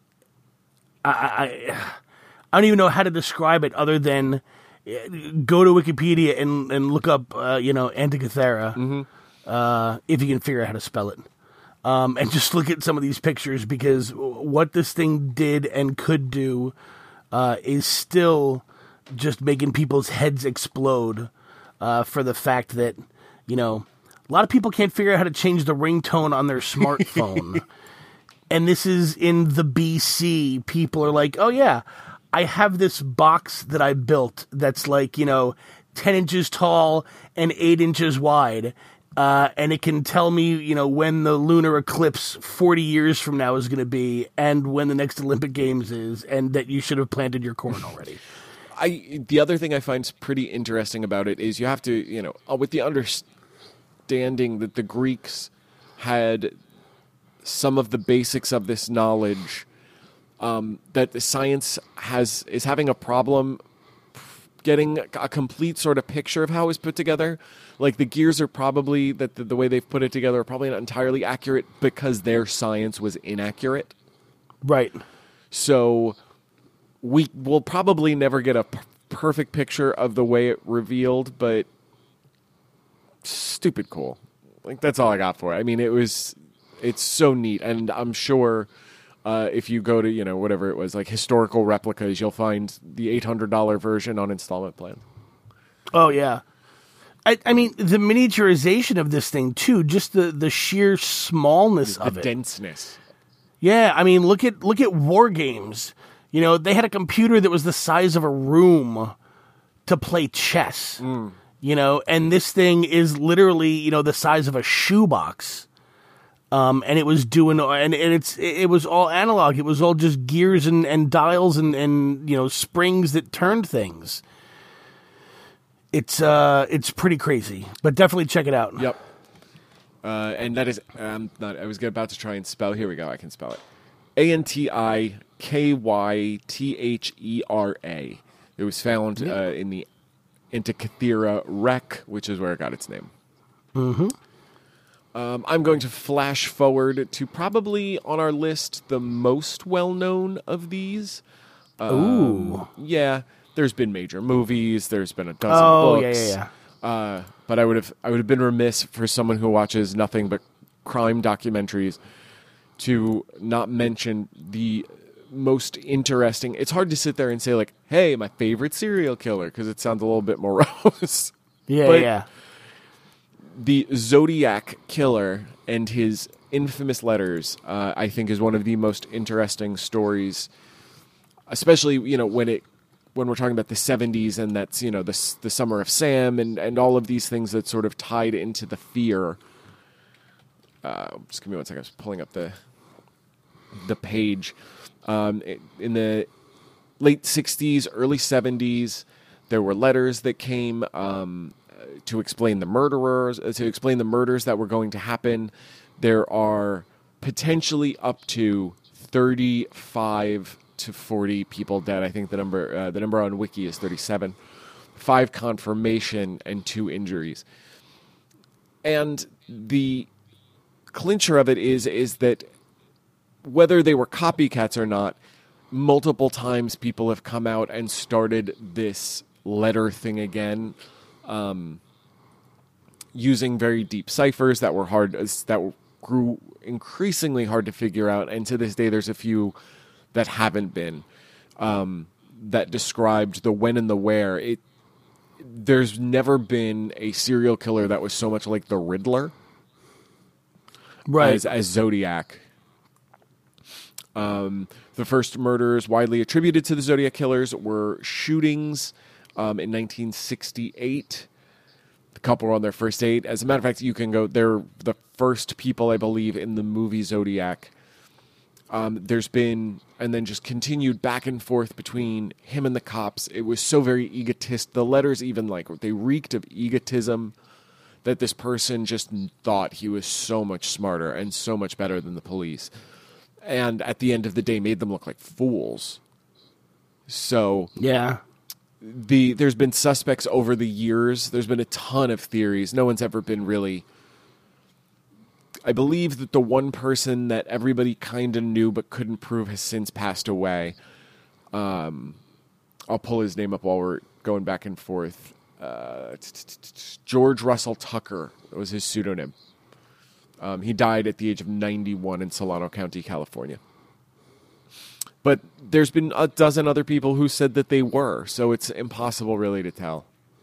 I don't even know how to describe it other than go to Wikipedia and look up, Antikythera, if you can figure out how to spell it. And just look at some of these pictures, because what this thing did and could do is still just making people's heads explode for the fact that, a lot of people can't figure out how to change the ringtone on their smartphone. And this is in the BC. People are like, oh, yeah, I have this box that I built that's 10 inches tall and 8 inches wide. And it can tell me, when the lunar eclipse 40 years from now is going to be, and when the next Olympic Games is, and that you should have planted your corn already. The other thing I find pretty interesting about it is you have to, with the understanding that the Greeks had some of the basics of this knowledge, that the science is having a problem getting a complete sort of picture of how it was put together. Like, the gears are probably, the way they've put it together, are probably not entirely accurate because their science was inaccurate. Right. So we will probably never get a perfect picture of the way it revealed, but stupid cool. That's all I got for it. I mean, it's so neat, and I'm sure if you go to, whatever it was, like historical replicas, you'll find the $800 version on installment plan. Oh, yeah. I mean, the miniaturization of this thing, too, just the sheer smallness of The it. denseness. Yeah, I mean, look at War Games. You know, they had a computer that was the size of a room to play chess. You know, and this thing is literally, you know, the size of a shoebox. And it was doing, and it was all analog. It was all just gears and dials and you know, springs that turned things. It's pretty crazy, but definitely check it out. Yep. And that is, I was about to try and spell. Here we go. I can spell it. Antikythera. It was found in the Antikythera wreck, which is where it got its name. Mm-hmm. I'm going to flash forward to probably on our list the most well-known of these. Ooh. Yeah. There's been major movies. There's been a dozen books. Yeah. But I would have been remiss for someone who watches nothing but crime documentaries to not mention the most interesting. It's hard to sit there and say like, "Hey, my favorite serial killer," because it sounds a little bit morose. Yeah. The Zodiac Killer and his infamous letters, I think, is one of the most interesting stories, especially, you know, when we're talking about the 70s, and that's, you know, the Summer of Sam and all of these things that sort of tied into the fear. Just give me 1 second. I was pulling up the page. In the late 60s, early 70s, there were letters that came to explain the murders that were going to happen. There are potentially up to 35 to 40 people dead. I think the number on Wiki is 37. 5 confirmation and 2 injuries. And the clincher of it is that whether they were copycats or not, multiple times people have come out and started this letter thing again, using very deep ciphers that grew increasingly hard to figure out. And to this day, there's a few that haven't been, that described the when and the where. There's never been a serial killer that was so much like the Riddler, Right. as Zodiac. The first murders widely attributed to the Zodiac killers were shootings in 1968. The couple were on their first date. As a matter of fact, you can go. They're the first people, I believe, in the movie Zodiac. There's been, and then just continued back and forth between him and the cops. It was so very egotist. The letters even, like, they reeked of egotism, that this person just thought he was so much smarter and so much better than the police. And at the end of the day, made them look like fools. So Yeah. there's been suspects over the years. There's been a ton of theories. No one's ever been really... I believe that the one person that everybody kind of knew but couldn't prove has since passed away. I'll pull his name up while we're going back and forth. George Russell Tucker was his pseudonym. He died at the age of 91 in Solano County, California. But there's been a dozen other people who said that they were, so it's impossible really to tell.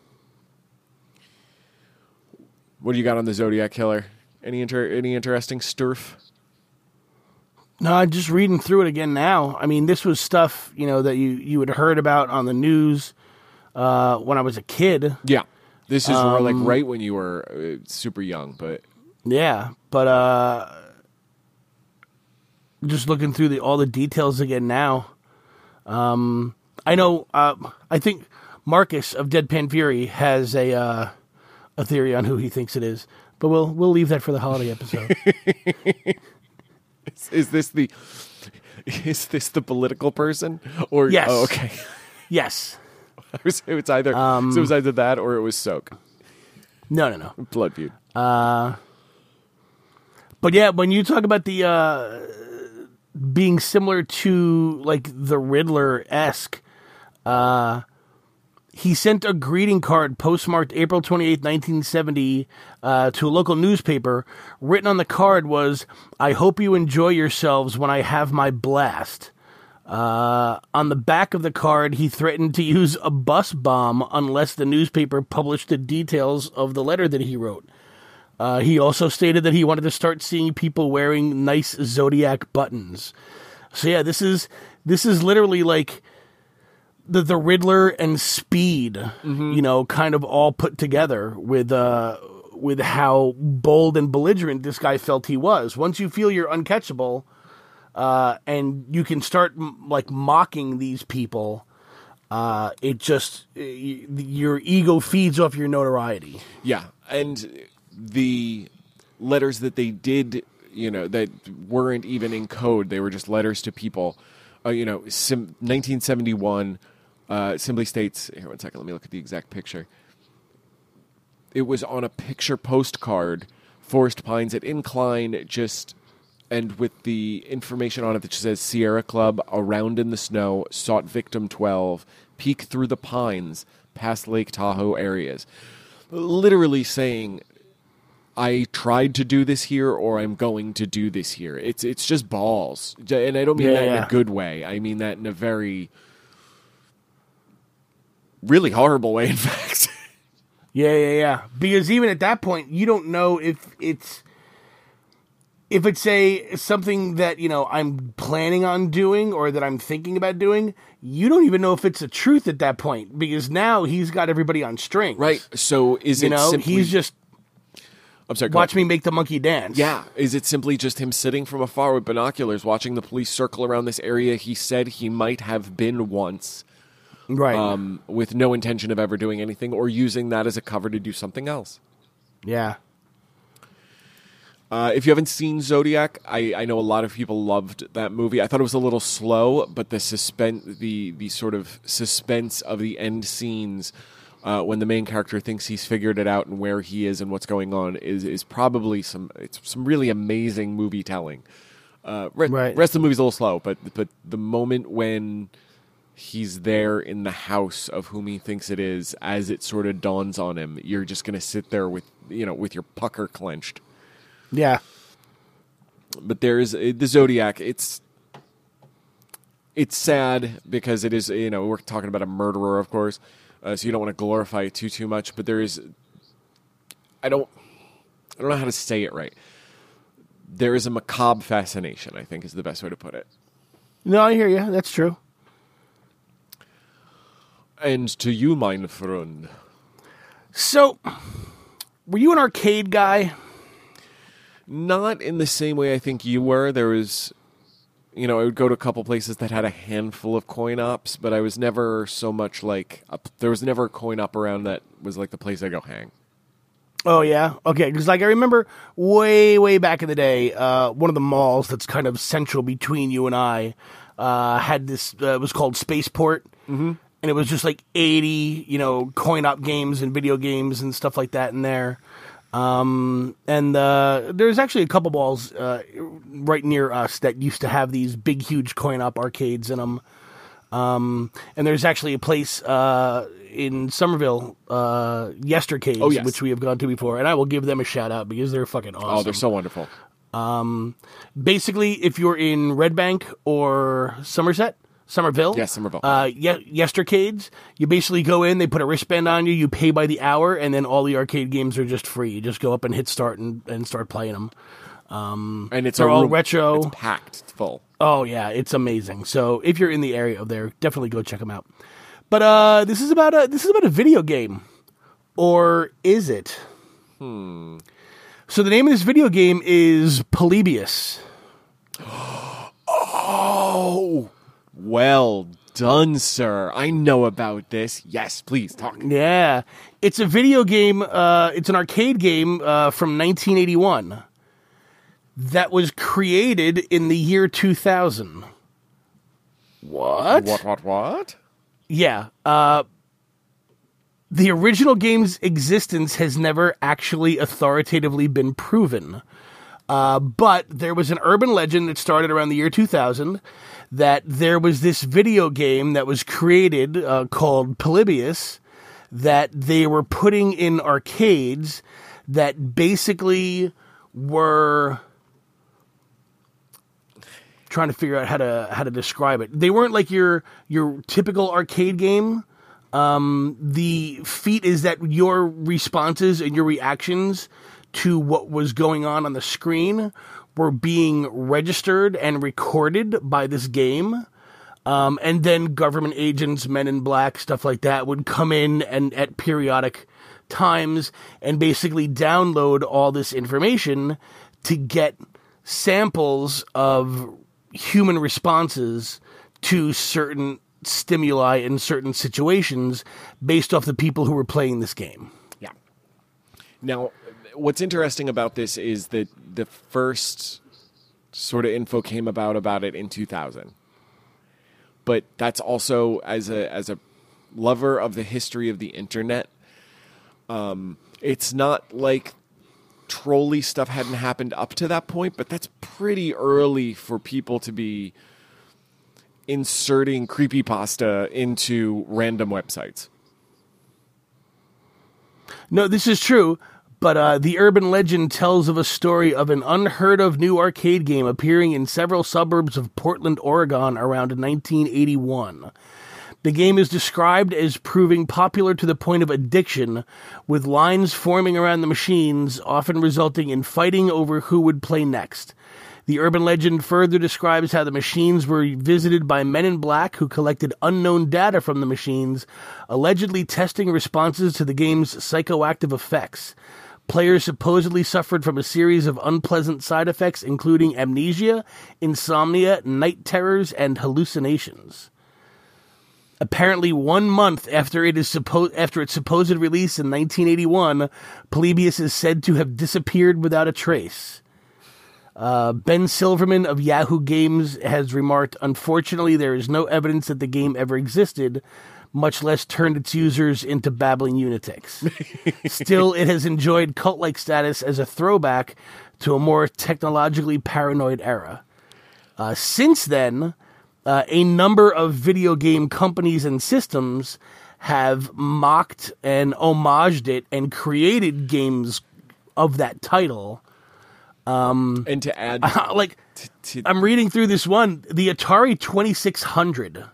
What do you got on the Zodiac Killer? Any interesting sturf? No, I'm just reading through it again now. I mean, this was stuff, you know, that you had heard about on the news when I was a kid. Yeah. This is like right when you were super young, but... Yeah, but just looking through all the details again now. I know. I think Marcus of Deadpan Fury has a theory on who he thinks it is, but we'll leave that for the holiday episode. Is this the political person? Or Yes. Oh, okay. Yes. It's either so it was either that or it was Soak. No. Blood feud. But yeah, when you talk about the being similar to like the Riddler-esque, he sent a greeting card postmarked April 28, 1970 to a local newspaper. Written on the card was, "I hope you enjoy yourselves when I have my blast." On the back of the card, he threatened to use a bus bomb unless the newspaper published the details of the letter that he wrote. He also stated that he wanted to start seeing people wearing nice Zodiac buttons. So yeah, this is literally like the Riddler and Speed, kind of all put together with how bold and belligerent this guy felt he was. Once you feel you're uncatchable, and you can start like mocking these people, it just your ego feeds off your notoriety. Yeah, and the letters that they did, that weren't even in code, they were just letters to people. 1971 simply states, here, 1 second, let me look at the exact picture. It was on a picture postcard, Forest Pines at Incline, and with the information on it that just says Sierra Club, around in the snow, sought victim 12, peek through the pines, past Lake Tahoe areas. Literally saying, I tried to do this here, or I'm going to do this here. It's just balls. And I don't mean that in a good way. I mean that in a very, really horrible way, in fact. Yeah. Because even at that point, you don't know if it's something that, I'm planning on doing or that I'm thinking about doing. You don't even know if it's a truth at that point, because now he's got everybody on strings. Right. So is it simply... he's just... I'm sorry, watch me make the monkey dance. Yeah. Is it simply just him sitting from afar with binoculars, watching the police circle around this area he said he might have been once, right? With no intention of ever doing anything, or using that as a cover to do something else? Yeah. If you haven't seen Zodiac, I know a lot of people loved that movie. I thought it was a little slow, but the sort of suspense of the end scenes, when the main character thinks he's figured it out and where he is and what's going on, is probably some really amazing movie telling. Right. Rest of the movie's a little slow, but the moment when he's there in the house of whom he thinks it is, as it sort of dawns on him, you're just going to sit there with your pucker clenched. Yeah. But there's the Zodiac. It's sad because it is, we're talking about a murderer, of course. So you don't want to glorify it too much, but there is, I don't know how to say it right. There is a macabre fascination, I think is the best way to put it. No, I hear you. That's true. And to you, mein Freund. So, were you an arcade guy? Not in the same way I think you were. There was, I would go to a couple places that had a handful of coin ops, but I was never so much like, there was never a coin op around that was like the place I go hang. Oh, yeah? Okay, because I remember way back in the day, one of the malls that's kind of central between you and I had this, it was called Spaceport, and it was just like 80, coin op games and video games and stuff like that in there. And there's actually a couple malls right near us that used to have these big, huge coin op arcades in them. And there's actually a place in Somerville, Yestercades, oh, yes, which we have gone to before, and I will give them a shout out because they're fucking awesome. Oh, they're so wonderful. Basically, if you're in Red Bank or Somerville. Yes, Somerville. Yestercades, you basically go in, they put a wristband on you, you pay by the hour, and then all the arcade games are just free. You just go up and hit start and start playing them. And they're all retro. It's packed. It's full. Oh, yeah, it's amazing. So if you're in the area of there, definitely go check them out. But this is about a video game. Or is it? So the name of this video game is Polybius. Oh! Well done, sir. I know about this. Yes, please talk. Yeah. It's a video game. It's an arcade game from 1981 that was created in the year 2000. What? What? Yeah. The original game's existence has never actually authoritatively been proven. But there was an urban legend that started around the year 2000 that there was this video game that was created called Polybius that they were putting in arcades that basically were trying to figure out how to describe it. They weren't like your typical arcade game. The feat is that your responses and your reactions to what was going on the screen were being registered and recorded by this game. And then government agents, Men in Black, stuff like that would come in and at periodic times and basically download all this information to get samples of human responses to certain stimuli in certain situations based off the people who were playing this game. Yeah. Now, what's interesting about this is that the first sort of info came about it in 2000. But that's also, as a lover of the history of the internet, it's not like trolley stuff hadn't happened up to that point, but that's pretty early for people to be inserting creepypasta into random websites. No, this is true, but the urban legend tells of a story of an unheard-of new arcade game appearing in several suburbs of Portland, Oregon around 1981. The game is described as proving popular to the point of addiction, with lines forming around the machines, often resulting in fighting over who would play next. The urban legend further describes how the machines were visited by Men in Black who collected unknown data from the machines, allegedly testing responses to the game's psychoactive effects. Players supposedly suffered from a series of unpleasant side effects, including amnesia, insomnia, night terrors, and hallucinations. Apparently, 1 month after its supposed release in 1981, Polybius is said to have disappeared without a trace. Ben Silverman of Yahoo Games has remarked, "Unfortunately, there is no evidence that the game ever existed, much less turned its users into babbling lunatics. Still, it has enjoyed cult-like status as a throwback to a more technologically paranoid era. Since then, a number of video game companies and systems have mocked and homaged it and created games of that title. And to add... I'm reading through this one. The Atari 2600...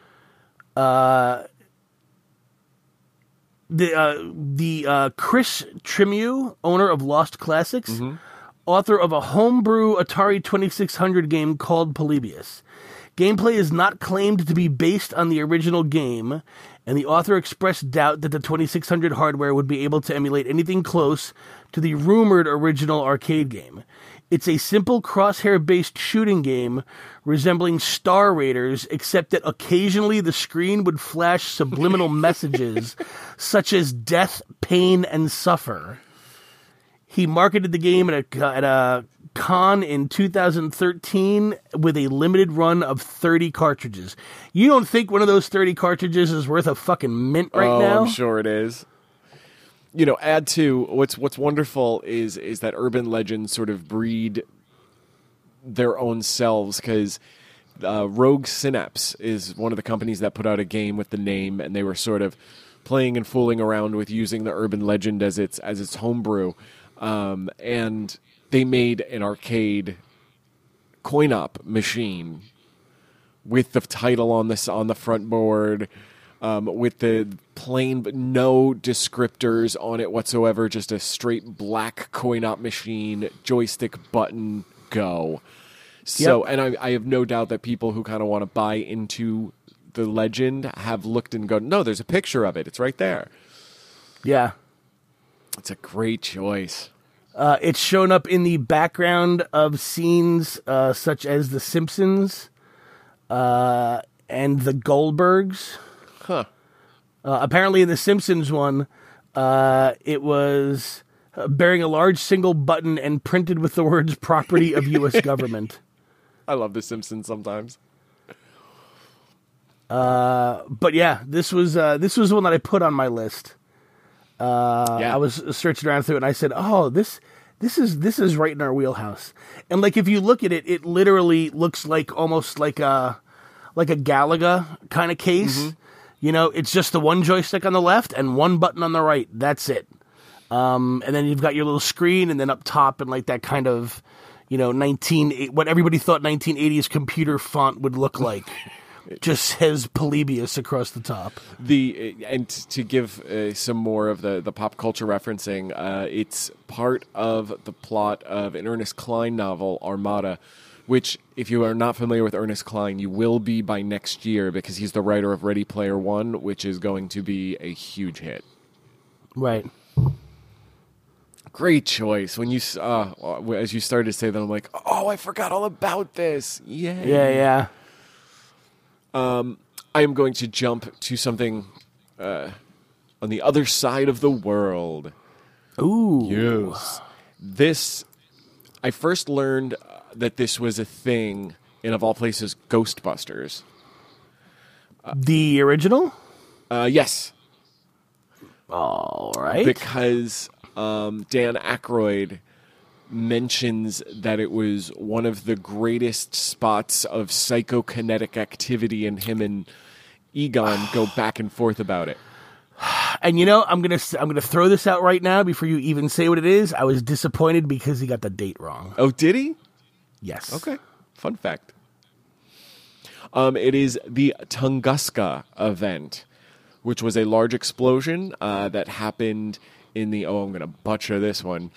The Chris Trimieux, owner of Lost Classics, author of a homebrew Atari 2600 game called Polybius. Gameplay is not claimed to be based on the original game, and the author expressed doubt that the 2600 hardware would be able to emulate anything close to the rumored original arcade game. It's a simple crosshair-based shooting game resembling Star Raiders, except that occasionally the screen would flash subliminal messages such as death, pain, and suffer. He marketed the game at a con in 2013 with a limited run of 30 cartridges. You don't think one of those 30 cartridges is worth a fucking mint right now? I'm sure it is. You know, add to what's wonderful is that urban legends sort of breed their own selves, because Rogue Synapse is one of the companies that put out a game with the name, and they were sort of playing and fooling around with using the urban legend as its homebrew, and they made an arcade coin-op machine with the title on the front board. With the plain, but no descriptors on it whatsoever, just a straight black coin-op machine, joystick, button, go. So, Yep. and I have no doubt that people who kind of want to buy into the legend have looked and gone, no, there's a picture of it. It's right there. Yeah. It's a great choice. It's shown up in the background of scenes such as The Simpsons and The Goldbergs. Huh. Apparently in the Simpsons one, it was bearing a large single button and printed with the words "property of U.S. government." I love The Simpsons sometimes. But yeah, this was one that I put on my list. I was searching around through it and I said, "Oh, this is right in our wheelhouse." And like, if you look at it, it literally looks like almost like a Galaga kind of case. Mm-hmm. You know, it's just the one joystick on the left and one button on the right. That's it. And then you've got your little screen, and then up top and like that kind of, what everybody thought 1980s computer font would look like. Just says Polybius across the top. And to give some more of the pop culture referencing, it's part of the plot of an Ernest Cline novel, Armada, which, if you are not familiar with Ernest Cline, you will be by next year because he's the writer of Ready Player One, which is going to be a huge hit. Right. Great choice. When you as you started to say that, I'm like, oh, I forgot all about this. Yay. Yeah. I am going to jump to something on the other side of the world. Ooh. Yes. I first learned that this was a thing in, of all places, Ghostbusters. The original? Yes. All right. Because Dan Aykroyd mentions that it was one of the greatest spots of psychokinetic activity, and him and Egon go back and forth about it. And I'm gonna throw this out right now before you even say what it is. I was disappointed because he got the date wrong. Oh, did he? Yes. Okay. Fun fact. It is the Tunguska event, which was a large explosion that happened in the, I'm going to butcher this one,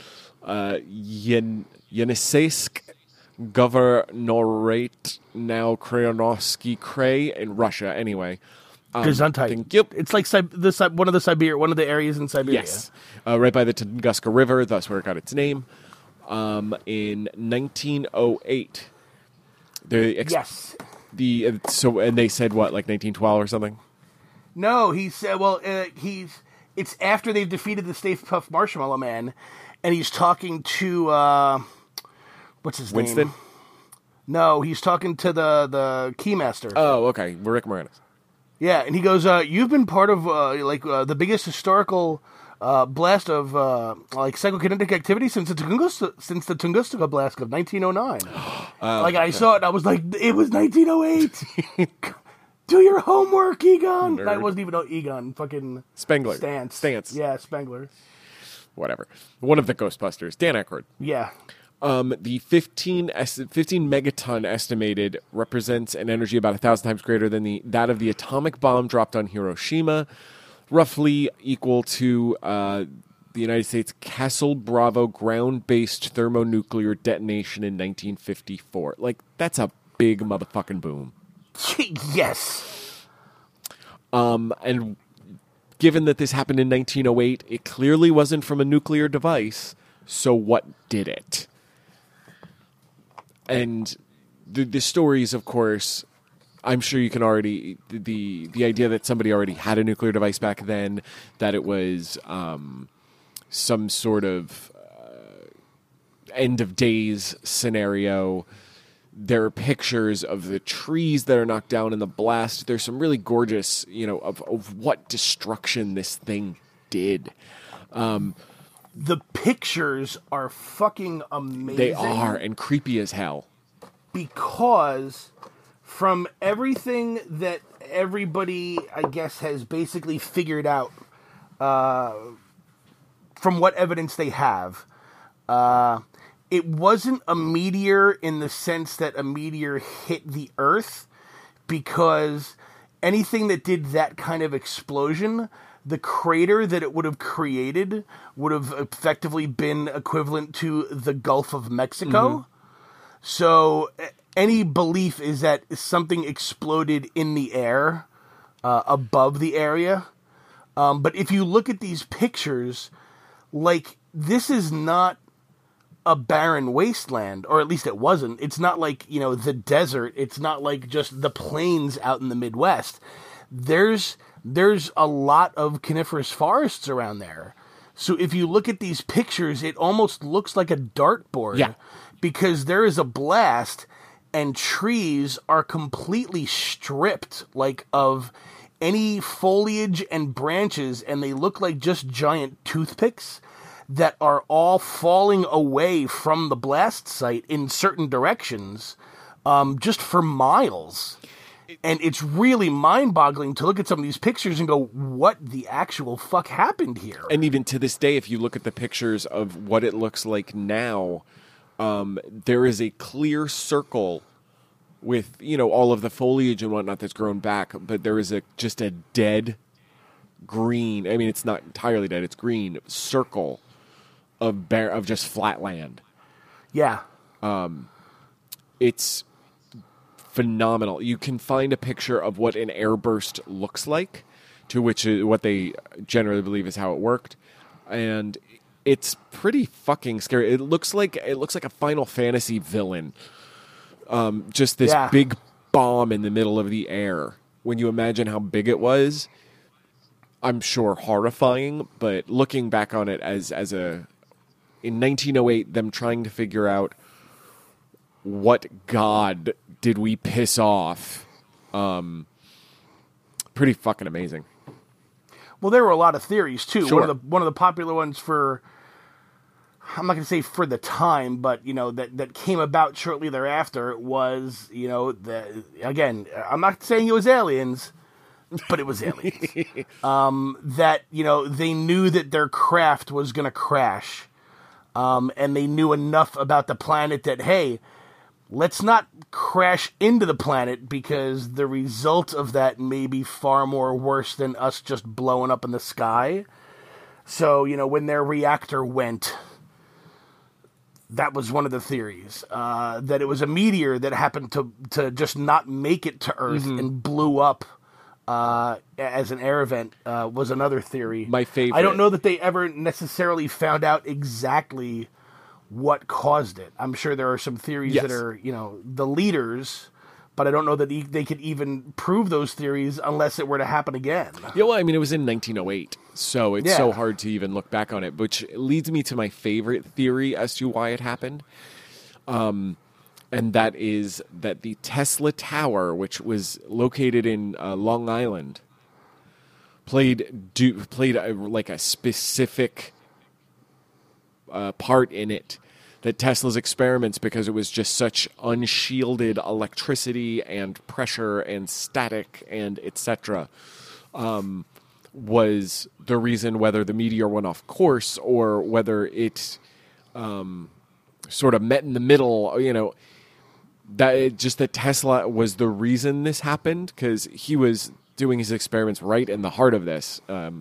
Yeniseisk Governorate, now Krayanovsky Krai in Russia. Anyway. Gesundheit. Yep. It's like one of the areas in Siberia. Yes. Right by the Tunguska River, that's where it got its name. In 1908. Yes. And they said what, like 1912 or something? No, he said, it's after they've defeated the Stay Puft Marshmallow Man, and he's talking to, what's his name? Winston? No, he's talking to the Keymaster. Oh, okay. Rick Moranis. Yeah, and he goes, you've been part of, the biggest historical blast of, psychokinetic activity since the Tunguska blast of 1909. I saw it, and I was like, it was 1908! Do your homework, Egon! Nerd. That wasn't even Egon, fucking... Spengler. Stantz. Yeah, Spengler. Whatever. One of the Ghostbusters. Dan Aykroyd. Yeah. The 15 megaton estimated represents an energy about 1,000 times greater than that of the atomic bomb dropped on Hiroshima, roughly equal to the United States Castle Bravo ground-based thermonuclear detonation in 1954. That's a big motherfucking boom. Yes. And given that this happened in 1908, it clearly wasn't from a nuclear device, so what did it? And the stories, of course, I'm sure you can already... The idea that somebody already had a nuclear device back then, that it was some sort of end of days scenario. There are pictures of the trees that are knocked down in the blast. There's some really gorgeous, of what destruction this thing did. The pictures are fucking amazing. They are, and creepy as hell. Because from everything that everybody, I guess, has basically figured out, from what evidence they have, it wasn't a meteor in the sense that a meteor hit the Earth, because anything that did that kind of explosion, the crater that it would have created would have effectively been equivalent to the Gulf of Mexico. Mm-hmm. So any belief is that something exploded in the air above the area. But if you look at these pictures, this is not a barren wasteland, or at least it wasn't. It's not like, the desert. It's not like just the plains out in the Midwest. There's a lot of coniferous forests around there. So if you look at these pictures, it almost looks like a dartboard. Yeah. Because there is a blast and trees are completely stripped, of any foliage and branches, and they look like just giant toothpicks that are all falling away from the blast site in certain directions, just for miles. And it's really mind-boggling to look at some of these pictures and go, what the actual fuck happened here? And even to this day, if you look at the pictures of what it looks like now, there is a clear circle with, all of the foliage and whatnot that's grown back, but there is just a dead green, I mean, it's not entirely dead, it's green, circle of just flat land. Yeah. It's phenomenal. You can find a picture of what an airburst looks like, to which what they generally believe is how it worked, and it's pretty fucking scary. It looks like a Final Fantasy villain. Just this big bomb in the middle of the air. When you imagine how big it was, I'm sure horrifying, but looking back on it in 1908, them trying to figure out what god did we piss off, pretty fucking amazing. Well, there were a lot of theories too. Sure. One of the popular ones I'm not going to say for the time, but that came about shortly thereafter was again, I'm not saying it was aliens, but it was aliens. That they knew that their craft was going to crash, and they knew enough about the planet that, hey, let's not crash into the planet because the result of that may be far more worse than us just blowing up in the sky. So, when their reactor went, that was one of the theories, that it was a meteor that happened to just not make it to Earth and blew up as an air event, was another theory. My favorite. I don't know that they ever necessarily found out exactly what caused it. I'm sure there are some theories that are, the leaders, but I don't know that they could even prove those theories unless it were to happen again. Yeah, well, I mean, it was in 1908, so it's so hard to even look back on it, which leads me to my favorite theory as to why it happened. And that is that the Tesla Tower, which was located in Long Island, played a specific part in it. That Tesla's experiments, because it was just such unshielded electricity and pressure and static and etc., was the reason whether the meteor went off course or whether it sort of met in the middle. That Tesla was the reason this happened, because he was doing his experiments right in the heart of this.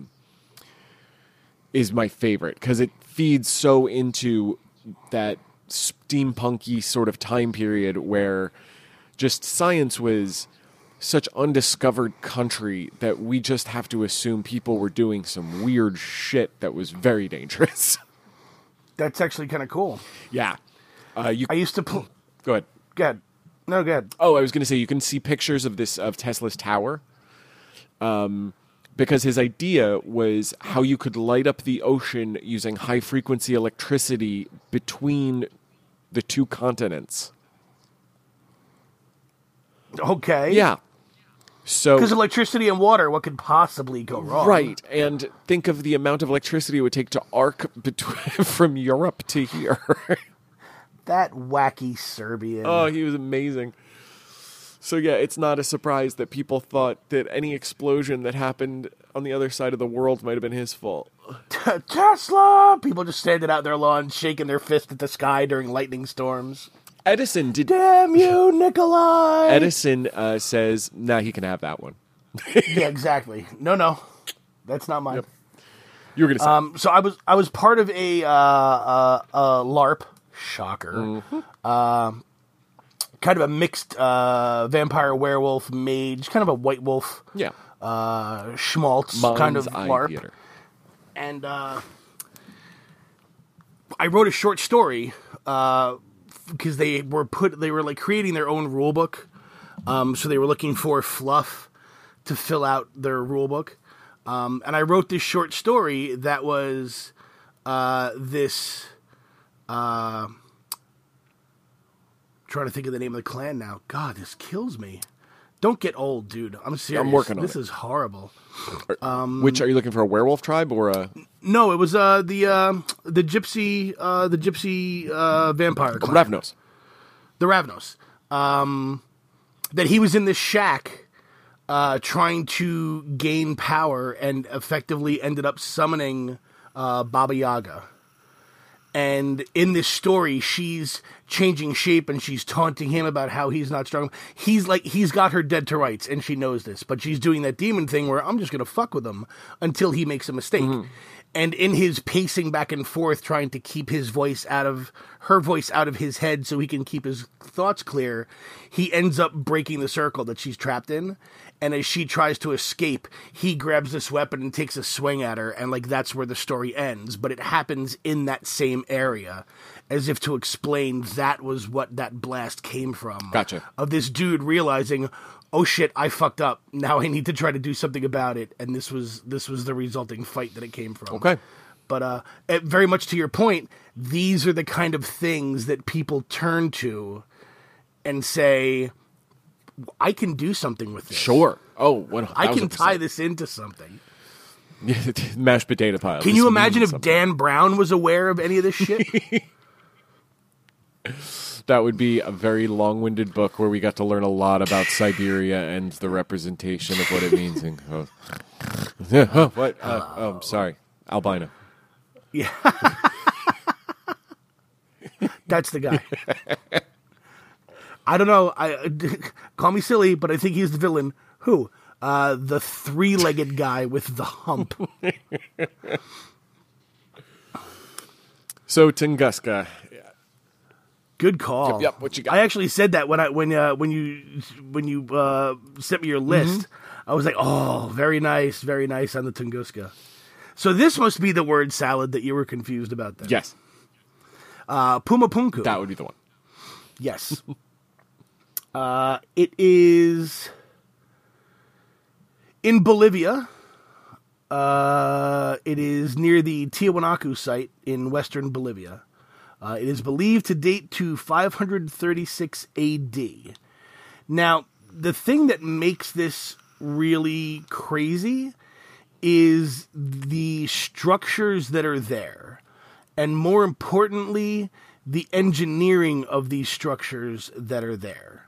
Is my favorite because it feeds so into that steampunky sort of time period where just science was such undiscovered country that we just have to assume people were doing some weird shit that was very dangerous. That's actually kind of cool. Yeah. I used to... Go ahead. Go ahead. No, go ahead. Oh, I was going to say, you can see pictures of Tesla's tower. Because his idea was how you could light up the ocean using high-frequency electricity between the two continents. Okay. Yeah. So, because electricity and water, what could possibly go wrong? Right, and think of the amount of electricity it would take to arc from Europe to here. That wacky Serbian. Oh, he was amazing. So yeah, it's not a surprise that people thought that any explosion that happened on the other side of the world might have been his fault. Tesla! People just standing out their lawn, shaking their fist at the sky during lightning storms. Edison did... Damn you, Nikolai! Edison says, nah, he can have that one. Yeah, exactly. No. That's not mine. Yep. You were going to say. So I was part of a LARP. Shocker. Mm-hmm. Kind of a mixed vampire, werewolf, mage, kind of a white wolf. Yeah. Schmaltz kind of LARP. Theater. And I wrote a short story because they were like creating their own rule book. So they were looking for fluff to fill out their rule book. And I wrote this short story that was this... trying to think of the name of the clan now. God, this kills me. Don't get old, dude. I'm serious. I'm working on this. This is horrible. Which, are you looking for a werewolf tribe or a... No, it was the gypsy vampire clan. Ravnos. The Ravnos. That he was in this shack trying to gain power and effectively ended up summoning Baba Yaga. And in this story, she's changing shape and she's taunting him about how he's not strong. He's got her dead to rights, and she knows this, but she's doing that demon thing where I'm just going to fuck with him until he makes a mistake. Mm-hmm. And in his pacing back and forth, trying to keep her voice out of his head so he can keep his thoughts clear, he ends up breaking the circle that she's trapped in. And as she tries to escape, he grabs this weapon and takes a swing at her, and that's where the story ends. But it happens in that same area, as if to explain that was what that blast came from. Gotcha. Of this dude realizing, oh shit, I fucked up. Now I need to try to do something about it. And this was the resulting fight that it came from. Okay. But very much to your point, these are the kind of things that people turn to and say, I can do something with this. Sure. Oh, 100%. I can tie this into something. Mashed potato pile. Can you imagine if Dan Brown was aware of any of this shit? That would be a very long-winded book where we got to learn a lot about Siberia and the representation of what it means. What? I'm sorry. Albino. Yeah. That's the guy. I don't know. Call me silly, but I think he's the villain. Who? The three-legged guy with the hump. So Tunguska. Good call. Yep. What you got? I actually said that when you sent me your list. Mm-hmm. I was like, oh, very nice on the Tunguska. So this must be the word salad that you were confused about then. Yes. Pumapunku. That would be the one. Yes. It is in Bolivia. It is near the Tiwanaku site in western Bolivia. It is believed to date to 536 AD. Now, the thing that makes this really crazy is the structures that are there. And more importantly, the engineering of these structures that are there.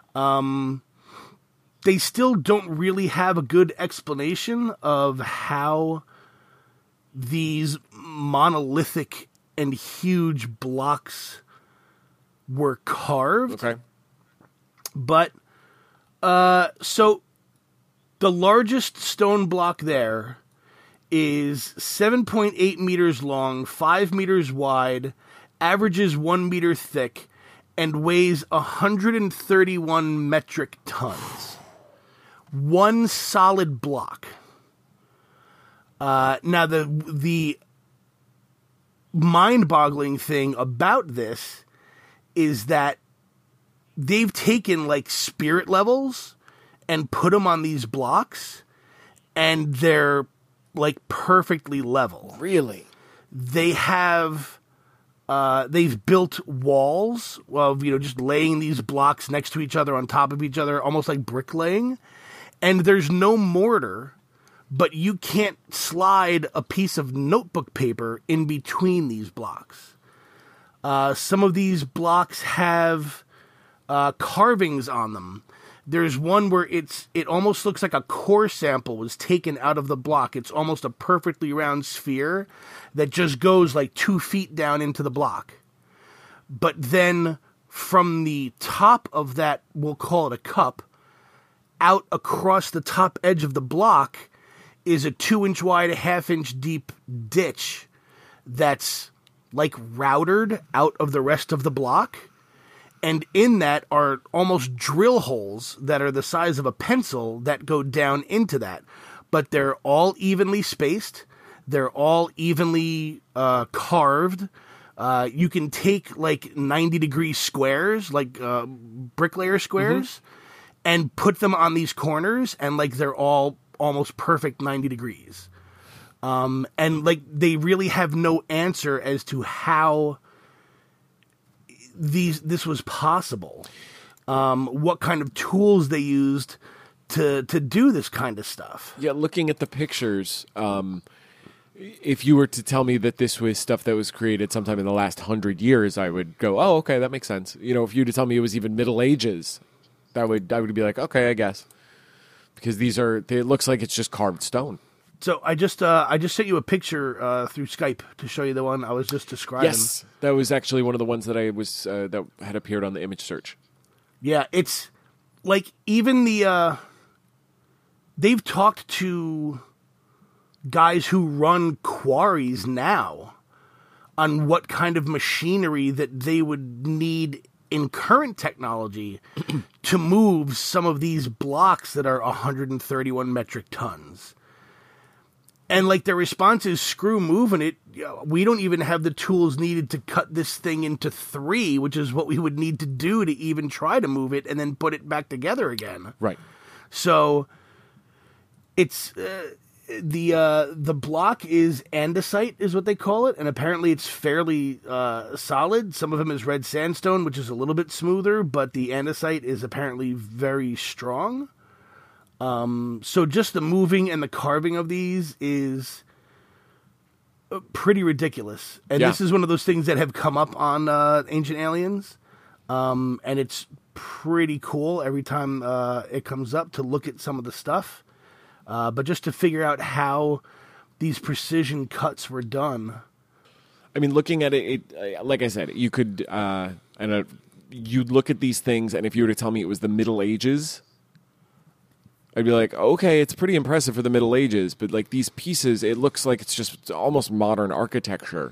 They still don't really have a good explanation of how these monolithic and huge blocks were carved. Okay. But, so the largest stone block there is 7.8 meters long, 5 meters wide, averages 1 meter thick, and weighs 131 metric tons. One solid block. Now, the mind-boggling thing about this is that they've taken spirit levels and put them on these blocks, and they're perfectly level. Really? They have they've built walls of just laying these blocks next to each other on top of each other, almost like bricklaying, and there's no mortar. But you can't slide a piece of notebook paper in between these blocks. Some of these blocks have carvings on them. There's one where it almost looks like a core sample was taken out of the block. It's almost a perfectly round sphere that just goes 2 feet down into the block. But then from the top of that, we'll call it a cup, out across the top edge of the block is a 2-inch wide, a 1/2-inch deep ditch that's routed out of the rest of the block. And in that are almost drill holes that are the size of a pencil that go down into that. But they're all evenly spaced. They're all evenly carved. You can take 90-degree squares, bricklayer squares, and put them on these corners, and they're all almost perfect 90 degrees. And they really have no answer as to how this was possible. What kind of tools they used to do this kind of stuff. Yeah, looking at the pictures, if you were to tell me that this was stuff that was created sometime in the last 100 years, I would go, oh, okay, that makes sense. If you were to tell me it was even Middle Ages, I would be like, okay, I guess. Because it looks like it's just carved stone. So I just sent you a picture through Skype to show you the one I was just describing. Yes, that was actually one of the ones that I was that had appeared on the image search. Yeah, it's like even they've talked to guys who run quarries now on what kind of machinery that they would need in current technology to move some of these blocks that are 131 metric tons. And like their response is, screw moving it. We don't even have the tools needed to cut this thing into 3, which is what we would need to do to even try to move it and then put it back together again. Right. So it's the block is andesite is what they call it. And apparently it's fairly solid. Some of them is red sandstone, which is a little bit smoother, but the andesite is apparently very strong. So just the moving and the carving of these is pretty ridiculous. And this is one of those things that have come up on Ancient Aliens. And it's pretty cool every time it comes up to look at some of the stuff. But just to figure out how these precision cuts were done. I mean, looking at it, like I said, you could, you'd look at these things, and if you were to tell me it was the Middle Ages, I'd be like, okay, it's pretty impressive for the Middle Ages, but like these pieces, it looks like it's just almost modern architecture.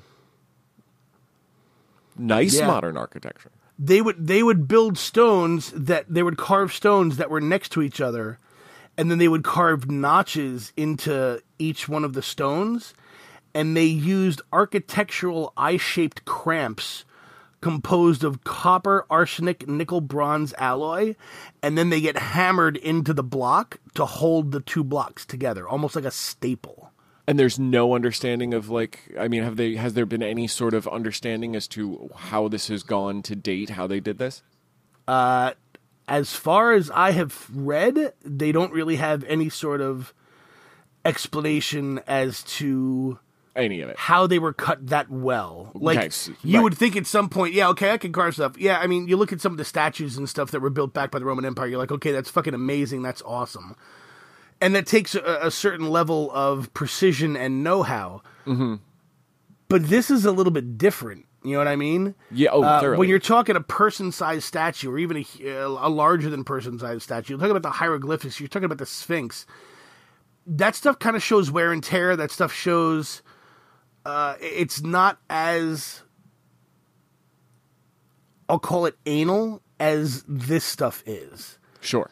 Nice modern architecture. They would build stones they would carve stones that were next to each other, and then they would carve notches into each one of the stones, and they used architectural eye-shaped cramps composed of copper, arsenic, nickel, bronze alloy, and then they get hammered into the block to hold the two blocks together, almost like a staple. And there's no understanding of has there been any sort of understanding as to how this has gone to date, how they did this? As far as I have read, they don't really have any sort of explanation as to any of it, how they were cut that well. Like, okay, you would think at some point, I can carve stuff. Yeah, I mean, you look at some of the statues and stuff that were built back by the Roman Empire, you're like, okay, that's fucking amazing, that's awesome. And that takes a certain level of precision and know-how. Mm-hmm. But this is a little bit different, you know what I mean? Yeah, thoroughly. When you're talking a person-sized statue, or even a larger-than-person-sized statue, you're talking about the hieroglyphics, you're talking about the Sphinx, that stuff kind of shows wear and tear, that stuff shows... it's not as, I'll call it anal, as this stuff is. Sure.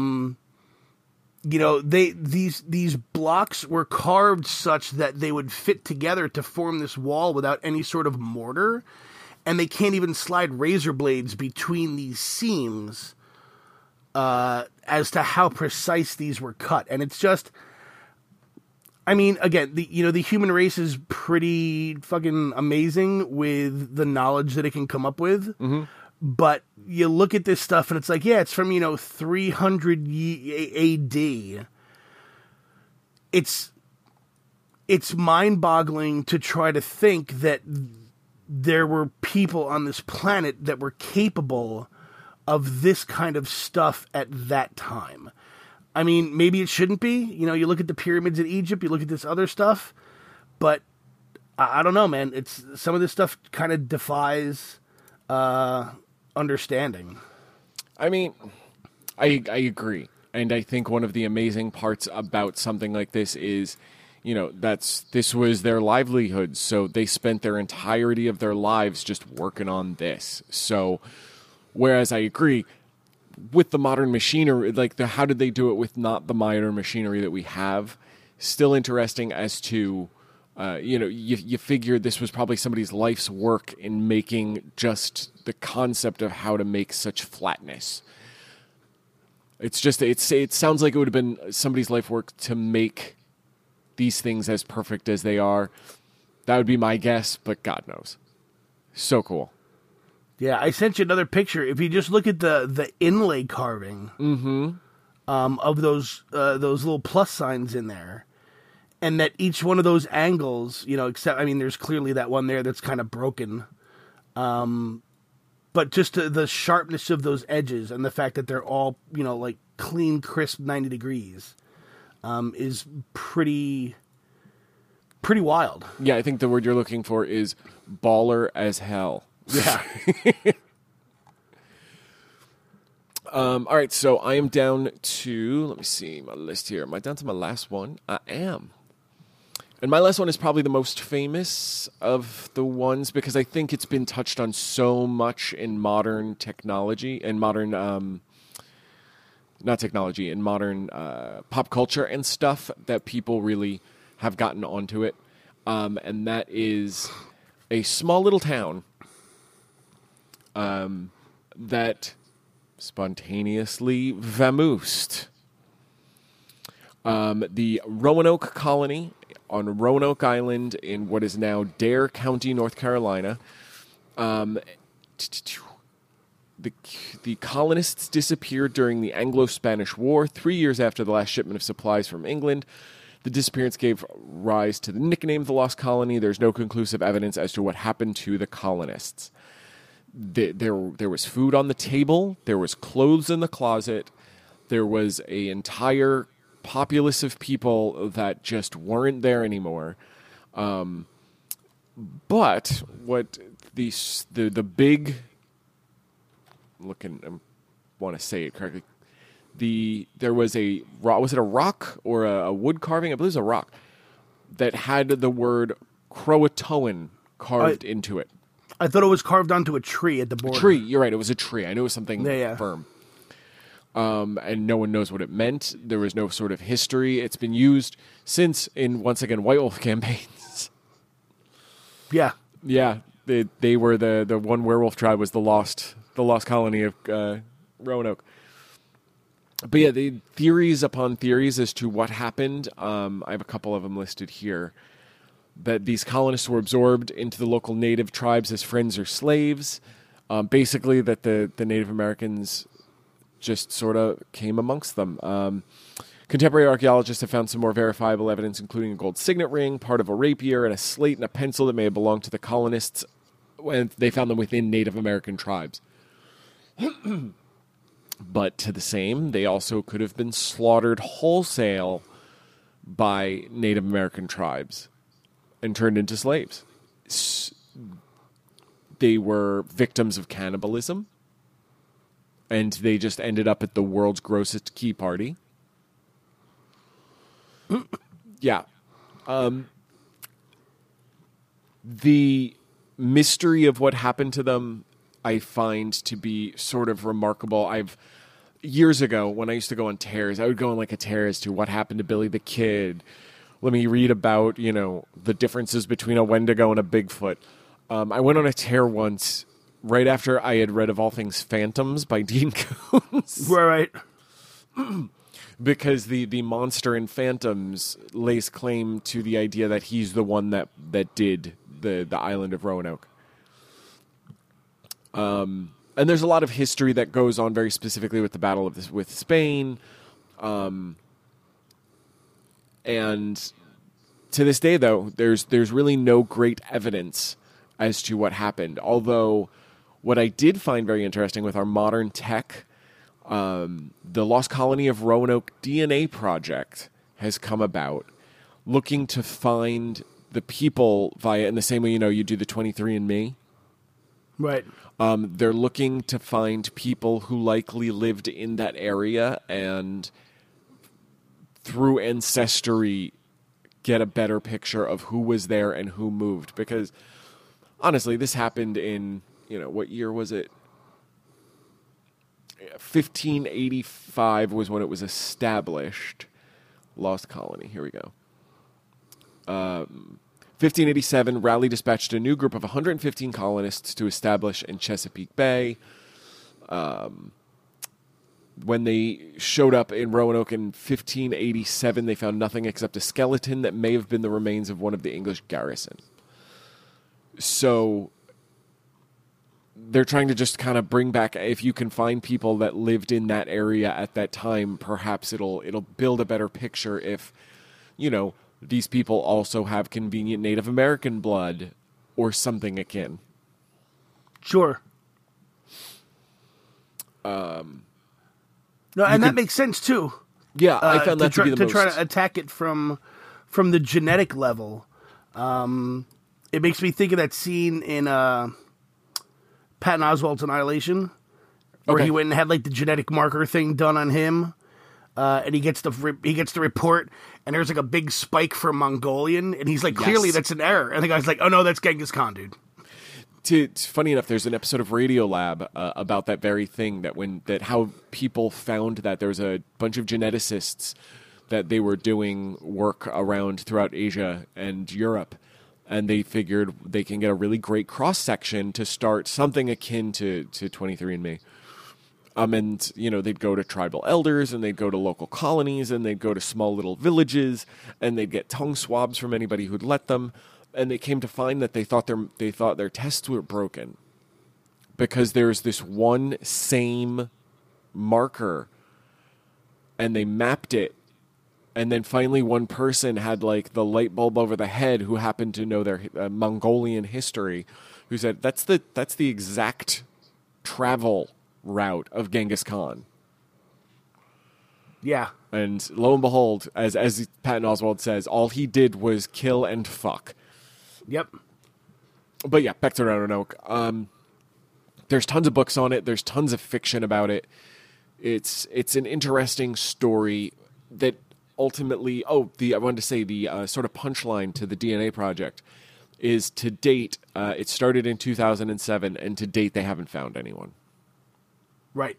These blocks were carved such that they would fit together to form this wall without any sort of mortar, and they can't even slide razor blades between these seams as to how precise these were cut. And it's just... I mean, again, the human race is pretty fucking amazing with the knowledge that it can come up with. Mm-hmm. But you look at this stuff and it's like, it's from, 300 AD. It's mind-boggling to try to think that there were people on this planet that were capable of this kind of stuff at that time. I mean, maybe it shouldn't be. You look at the pyramids in Egypt, you look at this other stuff, but I don't know, man. It's some of this stuff kind of defies understanding. I mean, I agree, and I think one of the amazing parts about something like this is, this was their livelihood, so they spent their entirety of their lives just working on this. So, whereas I agree. With the modern machinery, how did they do it with not the modern machinery that we have? Still interesting as to, you figure this was probably somebody's life's work in making just the concept of how to make such flatness. It's just, it sounds like it would have been somebody's life work to make these things as perfect as they are. That would be my guess, but God knows. So cool. Yeah, I sent you another picture. If you just look at the inlay carving of those little plus signs in there, and that each one of those angles, except, there's clearly that one there that's kind of broken, but just the sharpness of those edges and the fact that they're all, clean, crisp 90 degrees is pretty pretty wild. Yeah, I think the word you're looking for is baller as hell. Yeah. All right, so I am down to, let me see my list here. Am I down to my last one? I am. And my last one is probably the most famous of the ones because I think it's been touched on so much in modern technology and modern, not technology, in modern pop culture and stuff that people really have gotten onto it. And that is a small little town that spontaneously vamoosed. The Roanoke colony on Roanoke Island in what is now Dare County, North Carolina. The colonists disappeared during the Anglo-Spanish War, 3 years after the last shipment of supplies from England. The disappearance gave rise to the nickname of the Lost Colony. There's no conclusive evidence as to what happened to the colonists. There was food on the table. There was clothes in the closet. There was an entire populace of people that just weren't there anymore. But what the big looking, I want to say it correctly. There was a rock. Was it a rock or a wood carving? I believe it was a rock that had the word Croatoan carved into it. I thought it was carved onto a tree at the border. A tree. You're right. It was a tree. I knew it was something Yeah. firm. And no one knows what it meant. There was no sort of history. It's been used since in, once again, White Wolf campaigns. Yeah. Yeah. They were the one werewolf tribe was the lost colony of Roanoke. But yeah, the theories upon theories as to what happened. I have a couple of them listed here. That these colonists were absorbed into the local native tribes as friends or slaves. Basically, that the Native Americans just sort of came amongst them. Contemporary archaeologists have found some more verifiable evidence, including a gold signet ring, part of a rapier, and a slate and a pencil that may have belonged to the colonists when they found them within Native American tribes. But to the same, they also could have been slaughtered wholesale by Native American tribes and turned into slaves. They were victims of cannibalism, and they just ended up at the world's grossest key party. Yeah. The mystery of what happened to them, I find to be sort of remarkable. Years ago, when I used to go on tears, I would go on like a tear as to what happened to Billy the Kid. Let me read about, the differences between a Wendigo and a Bigfoot. I went on a tear once right after I had read, of all things, Phantoms by Dean Koontz. Right. Because the monster in Phantoms lays claim to the idea that he's the one that did the island of Roanoke. And there's a lot of history that goes on very specifically with the battle with Spain. And to this day, though, there's really no great evidence as to what happened. Although what I did find very interesting with our modern tech, the Lost Colony of Roanoke DNA project has come about, looking to find the people via, in the same way, you do the 23andMe. Right. They're looking to find people who likely lived in that area and through ancestry get a better picture of who was there and who moved. Because honestly, this happened in, what year was it? 1585 was when it was established. Lost Colony. Here we go. 1587, Raleigh dispatched a new group of 115 colonists to establish in Chesapeake Bay. When they showed up in Roanoke in 1587, they found nothing except a skeleton that may have been the remains of one of the English garrison. So they're trying to just kind of bring back, if you can find people that lived in that area at that time, perhaps it'll build a better picture if, these people also have convenient Native American blood or something akin. Sure. That makes sense too. Yeah, I found that to be the most... to try to attack it from the genetic level. It makes me think of that scene in Patton Oswalt's Annihilation, where he went and had like the genetic marker thing done on him, and he gets the report, and there's like a big spike for Mongolian, and he's like, clearly that's an error, and the guy's like, oh no, that's Genghis Khan, dude. It's funny enough, there's an episode of Radiolab about that very thing, that how people found that there was a bunch of geneticists that they were doing work around throughout Asia and Europe, and they figured they can get a really great cross-section to start something akin to 23andMe. And, they'd go to tribal elders, and they'd go to local colonies, and they'd go to small little villages, and they'd get tongue swabs from anybody who'd let them. And they came to find that they thought their tests were broken because there's this one same marker, and they mapped it. And then finally one person had like the light bulb over the head who happened to know their Mongolian history, who said, that's the exact travel route of Genghis Khan. Yeah. And lo and behold, as Patton Oswalt says, all he did was kill and fuck. Yep. But yeah, back to Roanoke. There's tons of books on it. There's tons of fiction about it. It's an interesting story that ultimately, I wanted to say the sort of punchline to the DNA project is, to date, it started in 2007, and to date they haven't found anyone. Right.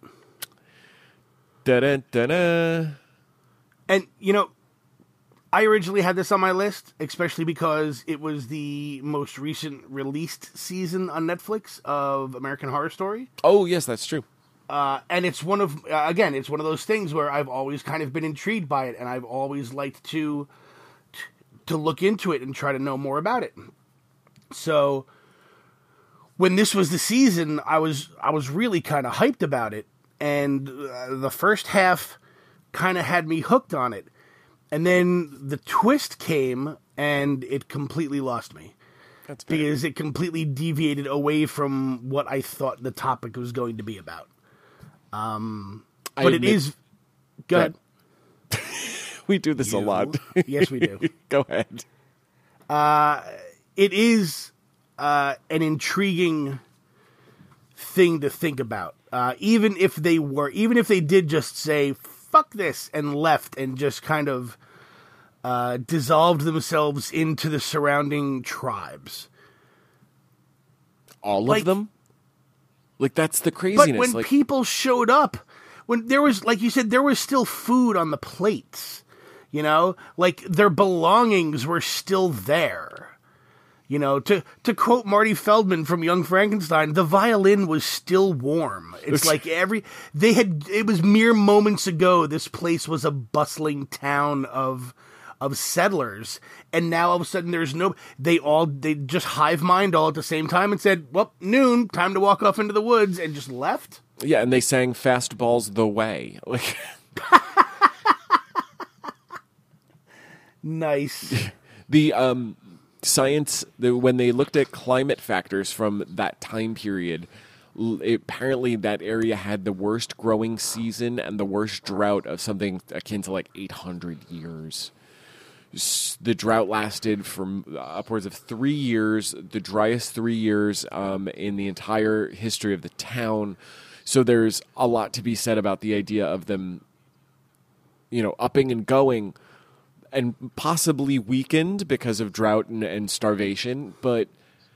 Da-da-da-da. And, I originally had this on my list, especially because it was the most recent released season on Netflix of American Horror Story. Oh, yes, that's true. And it's one of those things where I've always kind of been intrigued by it, and I've always liked to look into it and try to know more about it. So when this was the season, I was really kind of hyped about it, and the first half kind of had me hooked on it. And then the twist came, and it completely lost me. That's bad. Because it completely deviated away from what I thought the topic was going to be about. But it is... Go ahead. We do this a lot. Yes, we do. Go ahead. It is an intriguing thing to think about. Even if they did just say, fuck this, and left and just kind of dissolved themselves into the surrounding tribes. All of them? Like, that's the craziness. But when people showed up, when there was, like you said, there was still food on the plates, like their belongings were still there. To quote Marty Feldman from Young Frankenstein, the violin was still warm. It's like it was mere moments ago, this place was a bustling town of settlers, and now all of a sudden they just hive mind all at the same time and said, well, noon, time to walk off into the woods, and just left. Yeah, and they sang Fastball's The Way. Like, nice. The science, when they looked at climate factors from that time period, apparently that area had the worst growing season and the worst drought of something akin to like 800 years. The drought lasted from upwards of 3 years, the driest 3 years in the entire history of the town. So there's a lot to be said about the idea of them, upping and going, and possibly weakened because of drought and starvation. But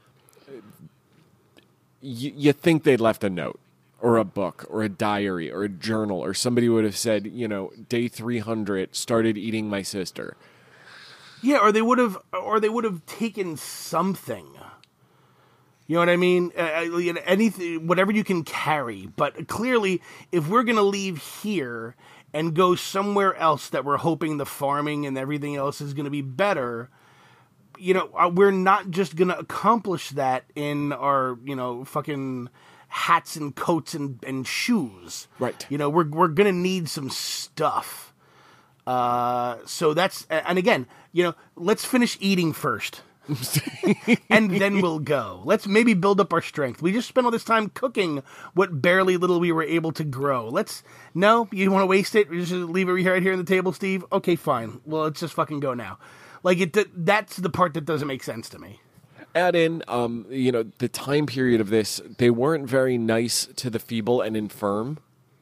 you think they'd left a note or a book or a diary or a journal, or somebody would have said, day 300 started eating my sister. Yeah, or they would have taken something. You know what I mean? Anything, whatever you can carry. But clearly, if we're going to leave here and go somewhere else that we're hoping the farming and everything else is going to be better, we're not just going to accomplish that in our, fucking hats and coats and shoes. Right. We're going to need some stuff. So that's, and again, let's finish eating first. And then we'll go. Let's maybe build up our strength. We just spent all this time cooking what barely little we were able to grow. No, you want to waste it? You just leave it right here on the table, Steve? Okay, fine. Well, let's just fucking go now. Like, that's the part that doesn't make sense to me. Add in, the time period of this, they weren't very nice to the feeble and infirm.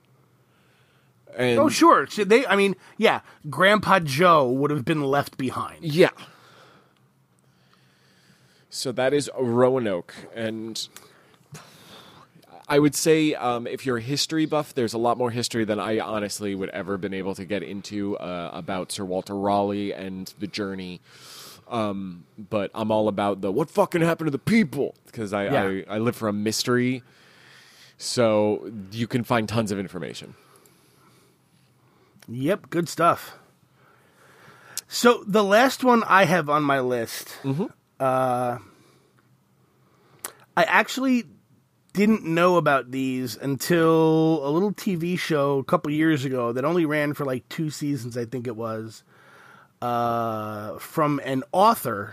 And Oh, sure. So Grandpa Joe would have been left behind. yeah. So that is Roanoke, and I would say if you're a history buff, there's a lot more history than I honestly would ever been able to get into about Sir Walter Raleigh and the journey. But I'm all about the what fucking happened to the people, because I live for a mystery, so you can find tons of information. Yep, good stuff. So the last one I have on my list, I actually didn't know about these until a little TV show a couple years ago that only ran for like 2 seasons, I think it was, from an author,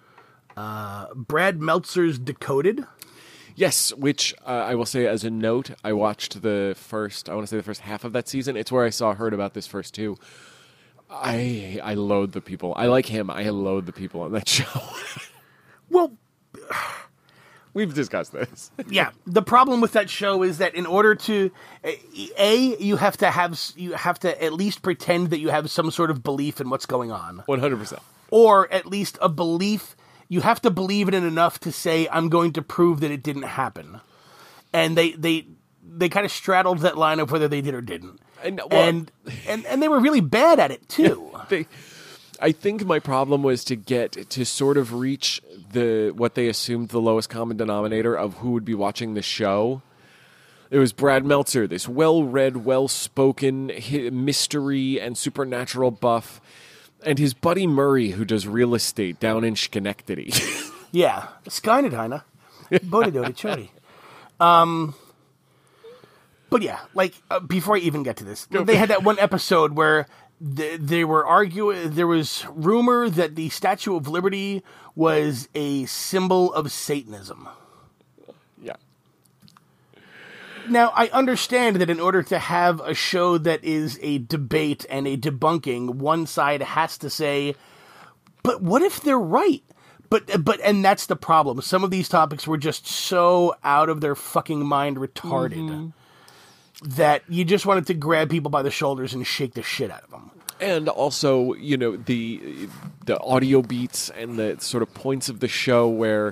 Brad Meltzer's Decoded. Yes, which I will say as a note, I watched the first half of that season. It's where I heard about this first two. I loathe the people. I like him. I loathe the people on that show. Well, we've discussed this. Yeah, the problem with that show is that in order to, you have to at least pretend that you have some sort of belief in what's going on. 100%. Or at least a belief. You have to believe in it enough to say, I'm going to prove that it didn't happen. And they kind of straddled that line of whether they did or didn't. And they were really bad at it, too. I think my problem was to sort of reach what they assumed the lowest common denominator of who would be watching the show. It was Brad Meltzer, this well-read, well-spoken mystery and supernatural buff, and his buddy Murray, who does real estate down in Schenectady. Yeah, Skynet, Heine. Bodhi Chody. But yeah, before I even get to this, they had that one episode where they were arguing. There was rumor that the Statue of Liberty was a symbol of Satanism. Yeah. Now, I understand that in order to have a show that is a debate and a debunking, one side has to say, but what if they're right? And that's the problem. Some of these topics were just so out of their fucking mind retarded that you just wanted to grab people by the shoulders and shake the shit out of them. And also, the audio beats and the sort of points of the show where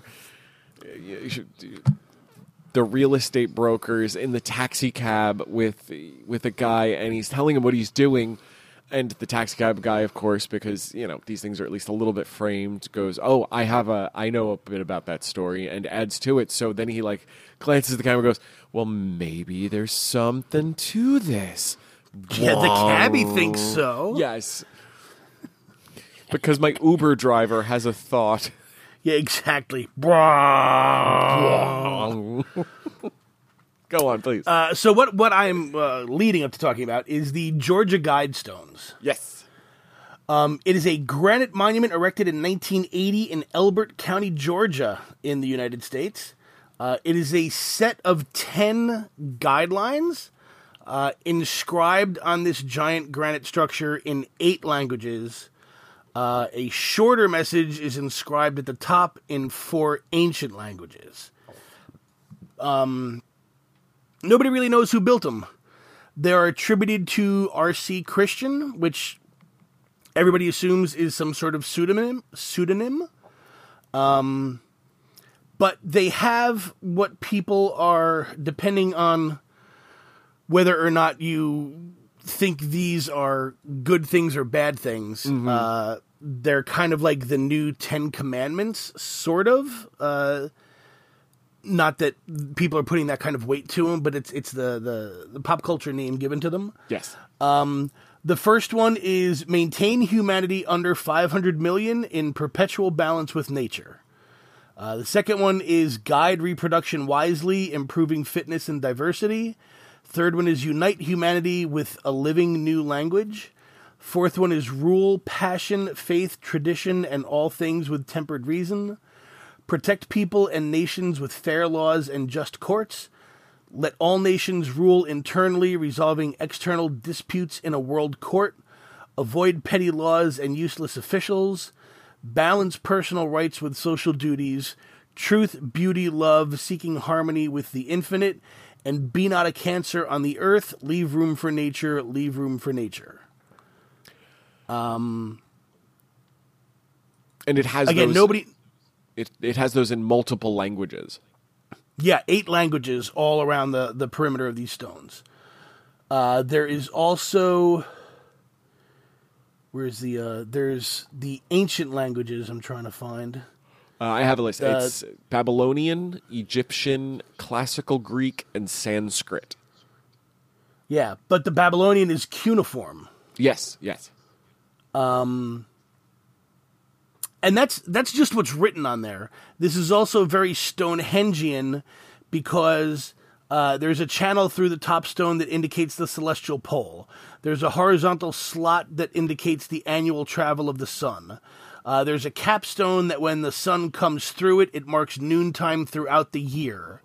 the real estate brokers in the taxi cab with a guy, and he's telling him what he's doing, and the taxi cab guy, of course, because these things are at least a little bit framed, goes, "Oh, I know a bit about that story," and adds to it. So then he glances at the camera, and goes, "Well, maybe there's something to this." Yeah, the cabbie thinks so. Yes, because my Uber driver has a thought. Yeah, exactly. Go on, please. So what I'm leading up to talking about is the Georgia Guidestones. Yes. It is a granite monument erected in 1980 in Elbert County, Georgia, in the United States. It is a set of 10 guidelines inscribed on this giant granite structure in 8 languages. A shorter message is inscribed at the top in 4 ancient languages. Nobody really knows who built them. They are attributed to R.C. Christian, which everybody assumes is some sort of pseudonym. But they have what people are, depending on whether or not you think these are good things or bad things, they're kind of like the new 10 Commandments, sort of. Not that people are putting that kind of weight to them, but it's the pop culture name given to them. Yes. The first one is maintain humanity under 500 million in perpetual balance with nature. The second one is guide reproduction wisely, improving fitness and diversity. Third one is unite humanity with a living new language. Fourth one is rule, passion, faith, tradition, and all things with tempered reason. Protect people and nations with fair laws and just courts. Let all nations rule internally, resolving external disputes in a world court. Avoid petty laws and useless officials. balance personal rights with social duties, truth, beauty, love, seeking harmony with the infinite, and be not a cancer on the earth, leave room for nature, leave room for nature. And it has Again, those, It has those in multiple languages. Yeah, 8 languages all around the perimeter of these stones. There is also... Where's there's the ancient languages I'm trying to find. I have a list. It's Babylonian, Egyptian, Classical Greek, and Sanskrit. Yeah, but the Babylonian is cuneiform. Yes. And that's just what's written on there. This is also very Stonehengian because there's a channel through the top stone that indicates the celestial pole. There's a horizontal slot that indicates the annual travel of the sun. There's a capstone that when the sun comes through it, it marks noontime throughout the year.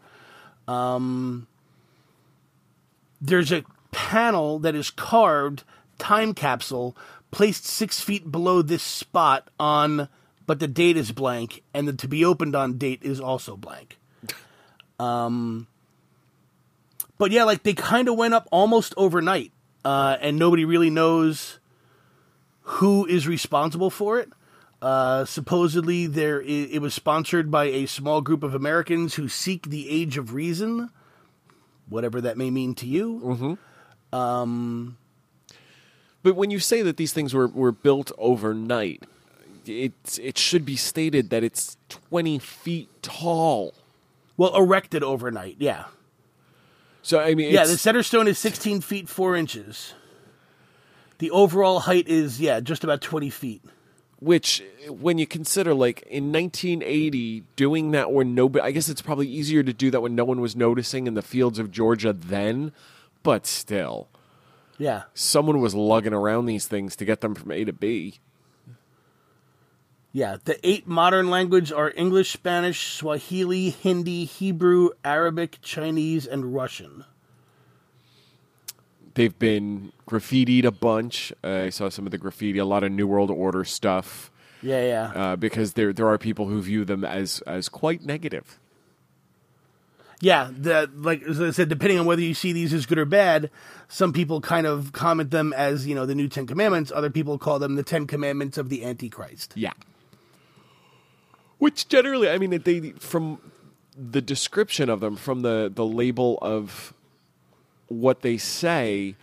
There's a panel that is carved, time capsule, placed 6 feet below this spot on, but the date is blank, and the to be opened on date is also blank. But yeah, like they kind of went up almost overnight, and nobody really knows who is responsible for it. Supposedly, it was sponsored by a small group of Americans who seek the age of reason, whatever that may mean to you. Mm-hmm. But when you say that these things were built overnight, it should be stated that it's 20 feet tall. Well, erected overnight, yeah. So I mean, the center stone is 16 feet 4 inches. The overall height is just about 20 feet. Which, when you consider, like, in 1980, doing that when nobody... I guess it's probably easier to do that when no one was noticing in the fields of Georgia then, but still. Yeah. Someone was lugging around these things to get them from A to B. Yeah, the 8 modern languages are English, Spanish, Swahili, Hindi, Hebrew, Arabic, Chinese, and Russian. They've been graffitied a bunch. I saw some of the graffiti, a lot of New World Order stuff. Yeah. Because there are people who view them as quite negative. Yeah, like as I said, depending on whether you see these as good or bad, some people kind of comment them as, the new 10 Commandments. Other people call them the 10 Commandments of the Antichrist. Yeah. Which generally, I mean, they from the description of them, from the label of what they say,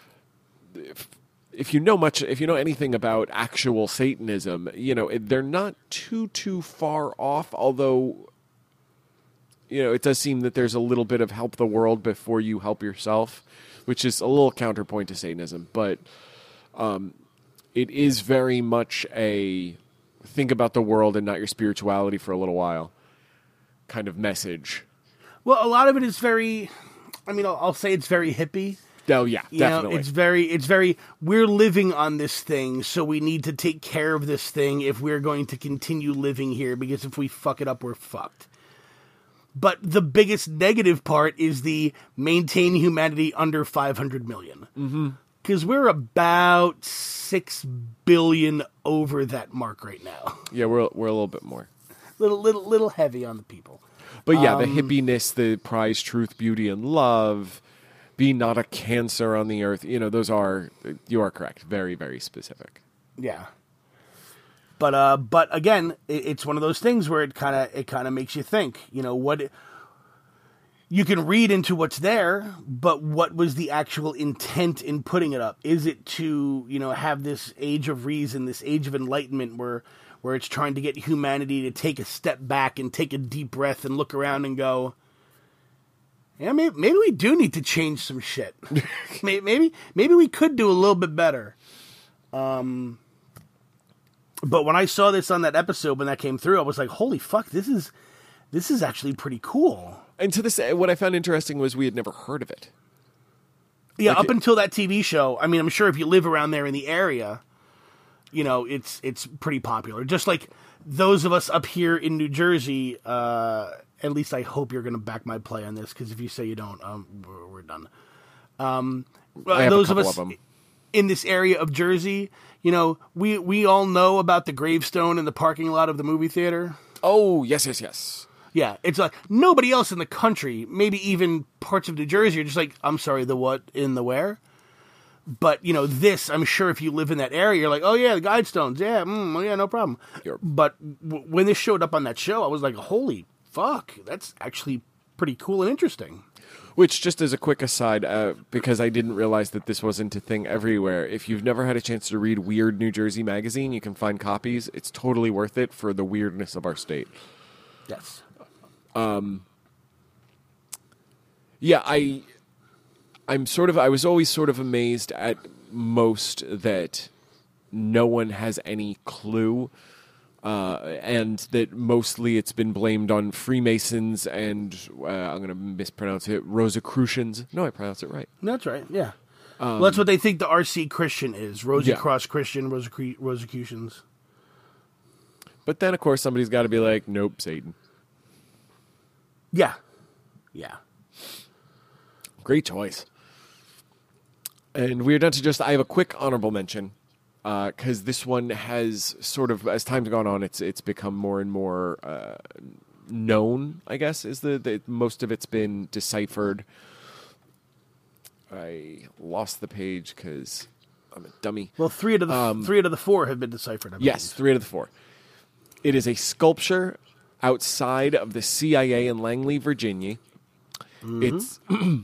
if you know anything about actual Satanism, they're not too far off, although, it does seem that there's a little bit of help the world before you help yourself, which is a little counterpoint to Satanism, but it is very much a think about the world and not your spirituality for a little while kind of message. Well, a lot of it is very... I'll say it's very hippie. Oh, yeah, definitely. It's very, we're living on this thing, so we need to take care of this thing if we're going to continue living here, because if we fuck it up, we're fucked. But the biggest negative part is the maintain humanity under 500 million. Mm-hmm. Because we're about 6 billion over that mark right now. Yeah, we're a little bit more. Little heavy on the people. But yeah, the hippiness, the prize truth, beauty, and love, be not a cancer on the earth. You are correct. Very, very specific. Yeah. But again, it's one of those things where it kind of makes you think, what you can read into what's there, but what was the actual intent in putting it up? Is it to, have this age of reason, this age of enlightenment where it's trying to get humanity to take a step back and take a deep breath and look around and go, yeah, maybe we do need to change some shit. maybe we could do a little bit better. But when I saw this on that episode, when that came through, I was like, holy fuck, this is actually pretty cool. And to this, what I found interesting was we had never heard of it. Yeah, up until that TV show. I'm sure if you live around there in the area, it's pretty popular. Just like those of us up here in New Jersey, at least I hope you're going to back my play on this, because if you say you don't, we're done. Those of us in this area of Jersey, we all know about the gravestone in the parking lot of the movie theater. Oh, yes. Yeah, it's like nobody else in the country, maybe even parts of New Jersey, are just like, I'm sorry, the what in the where? But, this, I'm sure if you live in that area, you're like, oh, yeah, the Guidestones, yeah, no problem. But when this showed up on that show, I was like, holy fuck, that's actually pretty cool and interesting. Which, just as a quick aside, because I didn't realize that this wasn't a thing everywhere, if you've never had a chance to read Weird New Jersey magazine, you can find copies. It's totally worth it for the weirdness of our state. Yes. Yeah, I was always sort of amazed at most that no one has any clue, and that mostly it's been blamed on Freemasons and, I'm going to mispronounce it, Rosicrucians. No, I pronounce it right. That's right, yeah. Well, that's what they think the RC Christian is, Rosie Yeah. Cross Christian, Rosicrucians. But then, of course, somebody's got to be like, nope, Satan. Yeah. Great choice. And we're down to I have a quick honorable mention, because this one has sort of, as time's gone on, it's become more and more known, I guess, is the most of it's been deciphered. I lost the page because I'm a dummy. Well, three out of the four have been deciphered, I believe. Yes, 3 out of the 4. It is a sculpture outside of the CIA in Langley, Virginia. It's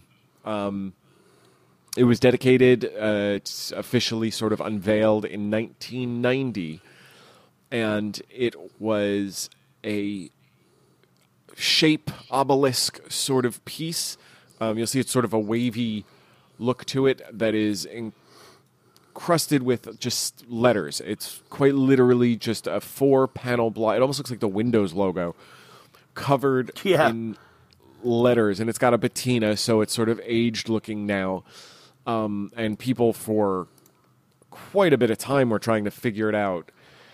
it was dedicated, it's officially sort of unveiled in 1990, and it was a shape obelisk sort of piece. You'll see it's sort of a wavy look to it that is encrusted with just letters. It's quite literally just a 4-panel block. It almost looks like the Windows logo covered in letters, and it's got a patina, so it's sort of aged looking now. And people for quite a bit of time were trying to figure it out.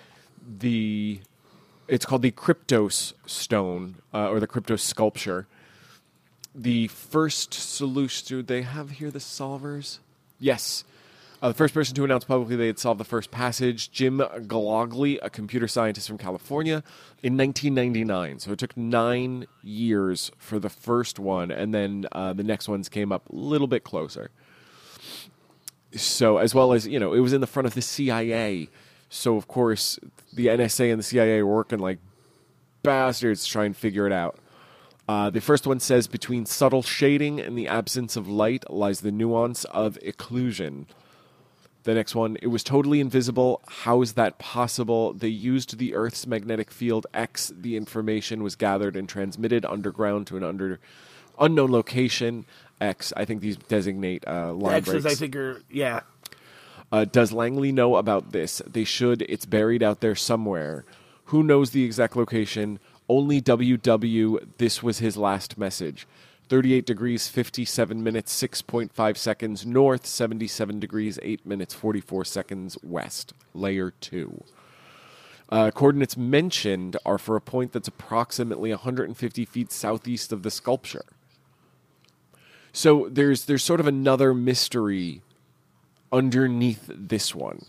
It's called the Kryptos stone, or the Kryptos sculpture. The first solution, do they have here the solvers? Yes. The first person to announce publicly they had solved the first passage, Jim Galogly, a computer scientist from California, in 1999. So it took 9 years for the first one, and then the next ones came up a little bit closer. So, as well as, it was in the front of the CIA. So, of course, the NSA and the CIA were working like bastards to try and figure it out. The first one says, between subtle shading and the absence of light lies the nuance of occlusion. The next one, it was totally invisible. How is that possible? They used the Earth's magnetic field X. The information was gathered and transmitted underground to an unknown location. X, I think these designate line X's, breaks. I think, are, yeah. Does Langley know about this? They should. It's buried out there somewhere. Who knows the exact location? Only WW. This was his last message. 38 degrees, 57 minutes, 6.5 seconds north, 77 degrees, 8 minutes, 44 seconds west. Layer 2. Coordinates mentioned are for a point that's approximately 150 feet southeast of the sculpture. So there's sort of another mystery underneath this one.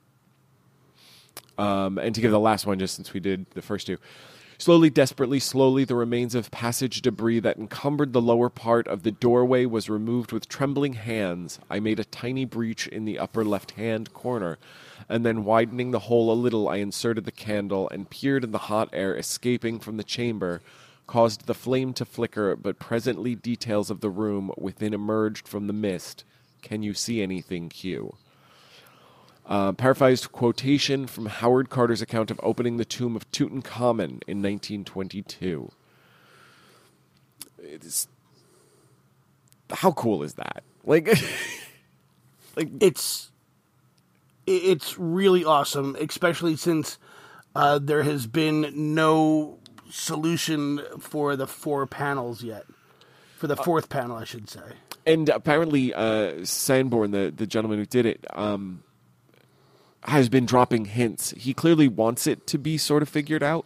And to give the last one, just since we did the first two. Slowly, desperately, slowly, the remains of passage debris that encumbered the lower part of the doorway was removed with trembling hands. I made a tiny breach in the upper left-hand corner, and then widening the hole a little, I inserted the candle and peered in the hot air escaping from the chamber, caused the flame to flicker, but presently details of the room within emerged from the mist. Can you see anything, Q? Paraphrased quotation from Howard Carter's account of opening the tomb of Tutankhamun in 1922. How cool is that? It's really awesome, especially since there has been no solution for the 4 panels yet. For the 4th panel, I should say. And apparently, Sanborn, the gentleman who did it, has been dropping hints. He clearly wants it to be sort of figured out.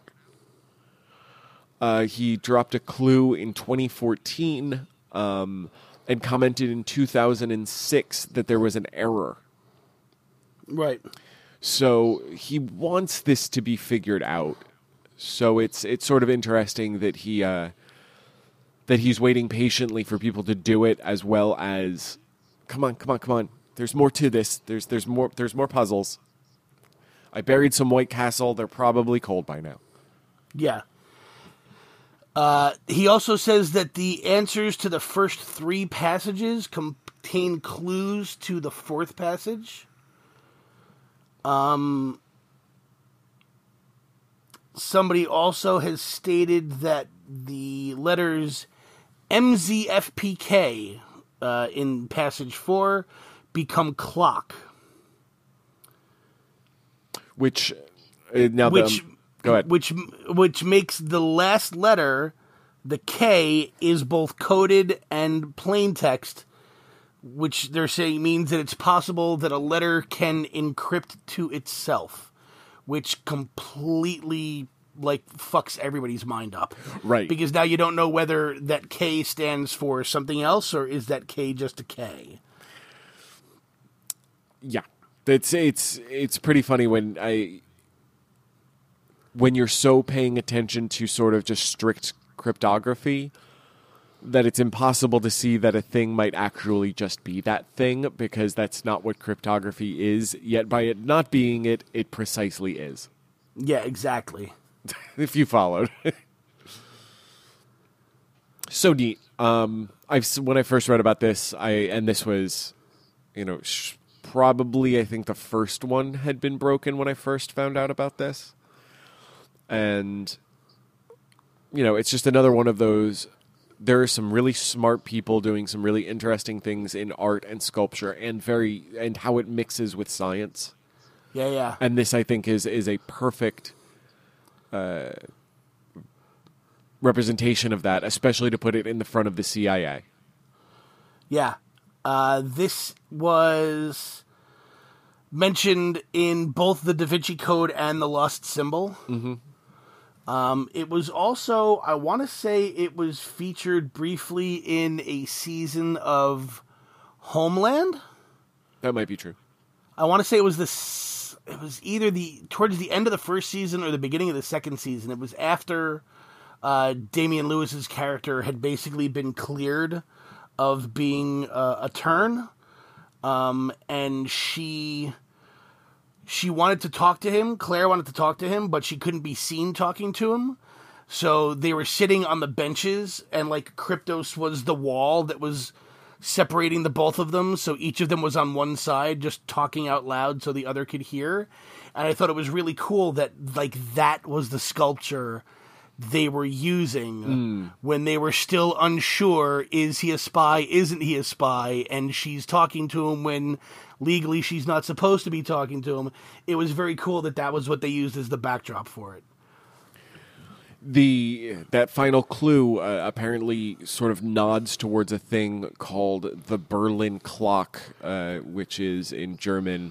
He dropped a clue in 2014 and commented in 2006 that there was an error. Right. So he wants this to be figured out. So it's sort of interesting that he's waiting patiently for people to do it, as well as, come on. There's more to this. There's more puzzles. I buried some White Castle. They're probably cold by now. Yeah. He also says that the answers to the first 3 passages contain clues to the 4th passage. Somebody also has stated that the letters MZFPK in passage 4 become clock. Which go ahead. Which makes the last letter, the K, is both coded and plain text, which they're saying means that it's possible that a letter can encrypt to itself, which completely fucks everybody's mind up. Right. Because now you don't know whether that K stands for something else or is that K just a K. Yeah. It's pretty funny when you're so paying attention to sort of just strict cryptography that it's impossible to see that a thing might actually just be that thing, because that's not what cryptography is, yet by it not being it, it precisely is. Yeah, exactly. If you followed. So neat. When I first read about this, and this was, probably, I think the first one had been broken when I first found out about this. And, it's just another one of those. There are some really smart people doing some really interesting things in art and sculpture and how it mixes with science. Yeah. And this, I think, is a perfect representation of that, especially to put it in the front of the CIA. Yeah. This was mentioned in both the Da Vinci Code and the Lost Symbol. Mm-hmm. It was also, I want to say it was featured briefly in a season of Homeland. That might be true. I want to say it was either towards the end of the first season or the beginning of the second season. It was after Damian Lewis's character had basically been cleared of being a turn, and she wanted to talk to him. Claire wanted to talk to him, but she couldn't be seen talking to him. So they were sitting on the benches, and Kryptos was the wall that was separating the both of them. So each of them was on one side, just talking out loud so the other could hear. And I thought it was really cool that that was the sculpture they were using when they were still unsure, is he a spy, isn't he a spy, and she's talking to him when legally she's not supposed to be talking to him. It was very cool that was what they used as the backdrop for it. That final clue apparently sort of nods towards a thing called the Berlin clock, which is in German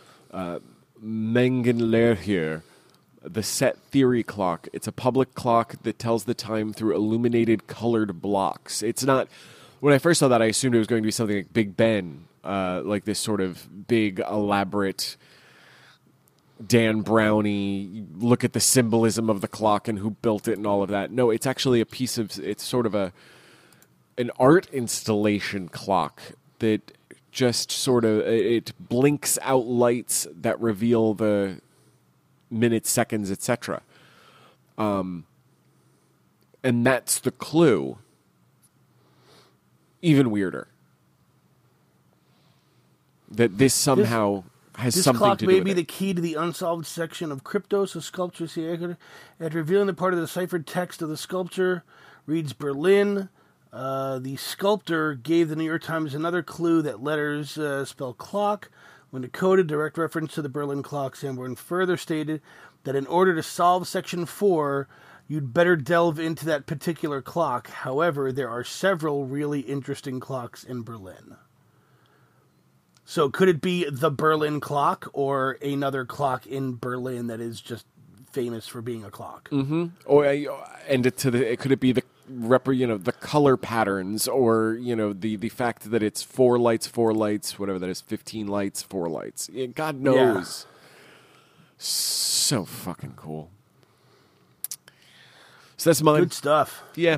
Mengenlehrherr, the set theory clock. It's a public clock that tells the time through illuminated colored blocks. It's not. When I first saw that, I assumed it was going to be something like Big Ben, like this sort of big, elaborate Dan Brownie, look at the symbolism of the clock and who built it and all of that. No, it's actually it's sort of an art installation clock that just sort of, it blinks out lights that reveal the minutes, seconds, etc. And that's the clue. Even weirder. That this somehow has this something clock to do may with be it. the key to the unsolved section of Kryptos, a sculpture at revealing the part of the ciphered text of the sculpture reads Berlin. The sculptor gave the New York Times another clue that letters spell clock. When decoded, direct reference to the Berlin clock. Sanborn further stated that in order to solve Section 4, you'd better delve into that particular clock. However, there are several really interesting clocks in Berlin. So could it be the Berlin clock or another clock in Berlin that is just famous for being a clock? Mm-hmm. Could it be the color patterns, or the fact that it's 4 lights, whatever that is, 15 lights, 4 lights. God knows. So fucking cool. So that's mine. Good stuff. Yeah.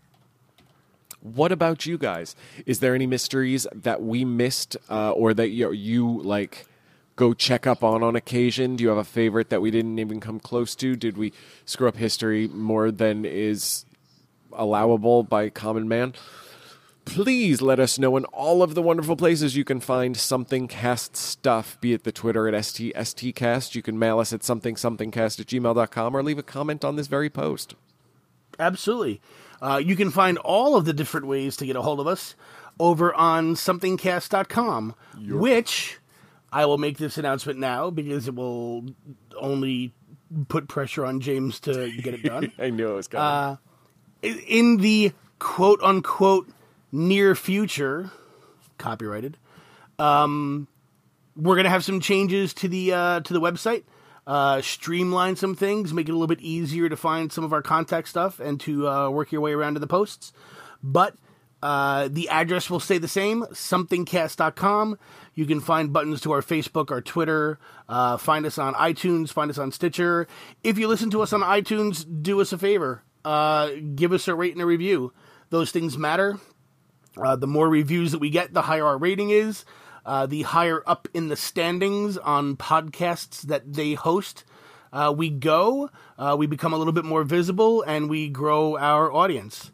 What about you guys? Is there any mysteries that we missed or that you like go check up on occasion? Do you have a favorite that we didn't even come close to? Did we screw up history more than is allowable by common man? Please let us know in all of the wonderful places you can find Something Cast stuff, be it the Twitter at STCast. You can mail us at somethingsomethingcast@gmail.com or leave a comment on this very post. Absolutely. You can find all of the different ways to get a hold of us over on somethingcast.com, which I will make this announcement now because it will only put pressure on James to get it done. I knew it was coming. In the quote-unquote near future, copyrighted, we're going to have some changes to the website. Streamline some things, make it a little bit easier to find some of our contact stuff and to work your way around to the posts. But the address will stay the same, somethingcast.com. You can find buttons to our Facebook, our Twitter, find us on iTunes, find us on Stitcher. If you listen to us on iTunes, do us a favor. Give us a rate and a review. Those things matter. The more reviews that we get, the higher our rating is. The higher up in the standings on podcasts that they host we go, we become a little bit more visible, and we grow our audience.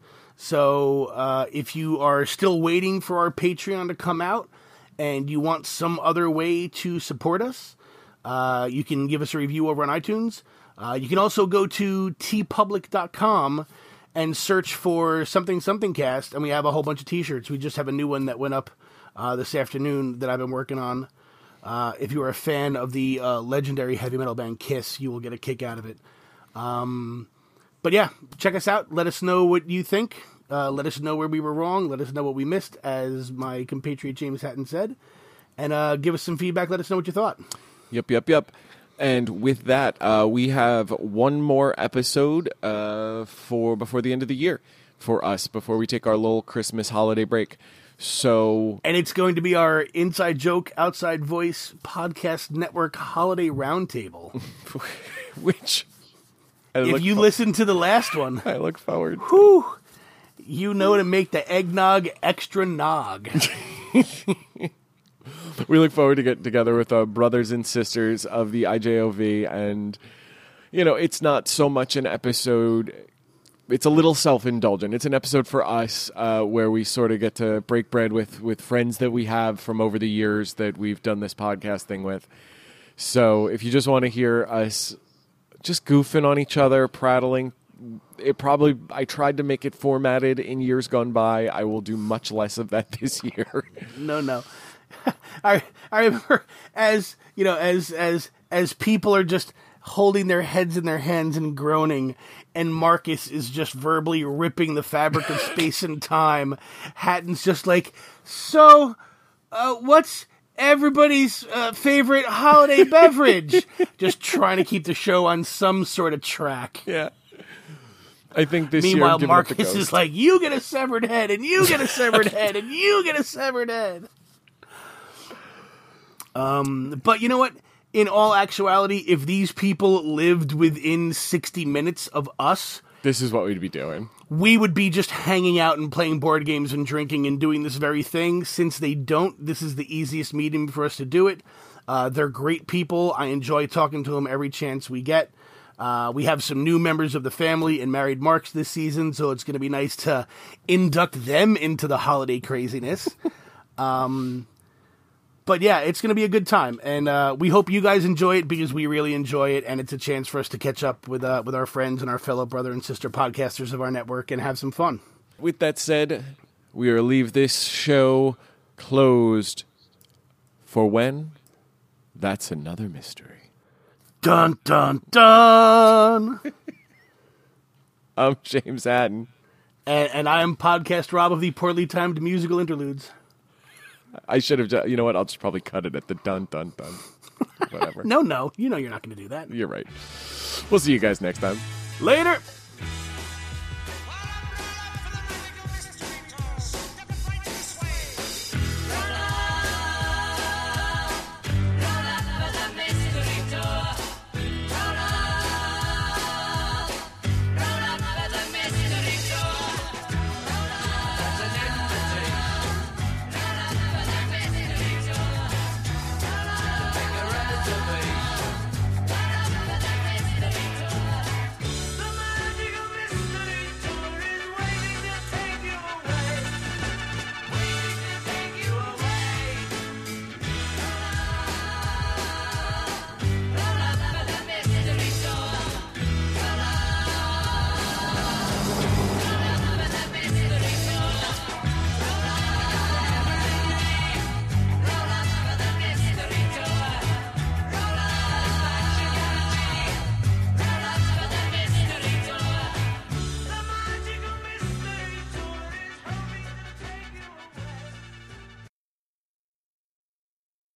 So if you are still waiting for our Patreon to come out and you want some other way to support us, you can give us a review over on iTunes. You can also go to tpublic.com and search for Something Cast, and we have a whole bunch of t-shirts. We just have a new one that went up this afternoon that I've been working on. If you are a fan of the legendary heavy metal band Kiss, you will get a kick out of it. But yeah, check us out. Let us know what you think. Let us know where we were wrong. Let us know what we missed, as my compatriot James Hatton said. And give us some feedback. Let us know what you thought. Yep. And with that, we have one more episode for before the end of the year for us, before we take our little Christmas holiday break. So, and it's going to be our Inside Joke, Outside Voice Podcast Network Holiday Roundtable. Which, if you listen to the last one, I look forward. Whew, you know to make the eggnog extra nog. We look forward to getting together with our brothers and sisters of the IJOV, and it's not so much an episode. It's a little self-indulgent. It's an episode for us where we sort of get to break bread with friends that we have from over the years that we've done this podcast thing with. So if you just want to hear us just goofing on each other, prattling, I tried to make it formatted in years gone by. I will do much less of that this year. No. I remember as people are just holding their heads in their hands and groaning, and Marcus is just verbally ripping the fabric of space and time. Hatton's just like, so, what's everybody's favorite holiday beverage? Just trying to keep the show on some sort of track. Yeah. I think this Meanwhile, year... Marcus is like, you get a severed head, and you get a severed head, and you get a severed head. But you know what? In all actuality, if these people lived within 60 minutes of us... This is what we'd be doing. We would be just hanging out and playing board games and drinking and doing this very thing. Since they don't, this is the easiest medium for us to do it. They're great people. I enjoy talking to them every chance we get. We have some new members of the family in Married Marks this season, so it's going to be nice to induct them into the holiday craziness. But yeah, it's going to be a good time, and we hope you guys enjoy it because we really enjoy it, and it's a chance for us to catch up with our friends and our fellow brother and sister podcasters of our network and have some fun. With that said, we will leave this show closed for when? That's another mystery. Dun, dun, dun! I'm James Hatton. And I am Podcast Rob of the Poorly Timed Musical Interludes. I should have done... You know what? I'll just probably cut it at the dun, dun, dun. Whatever. No. You know you're not going to do that. You're right. We'll see you guys next time. Later!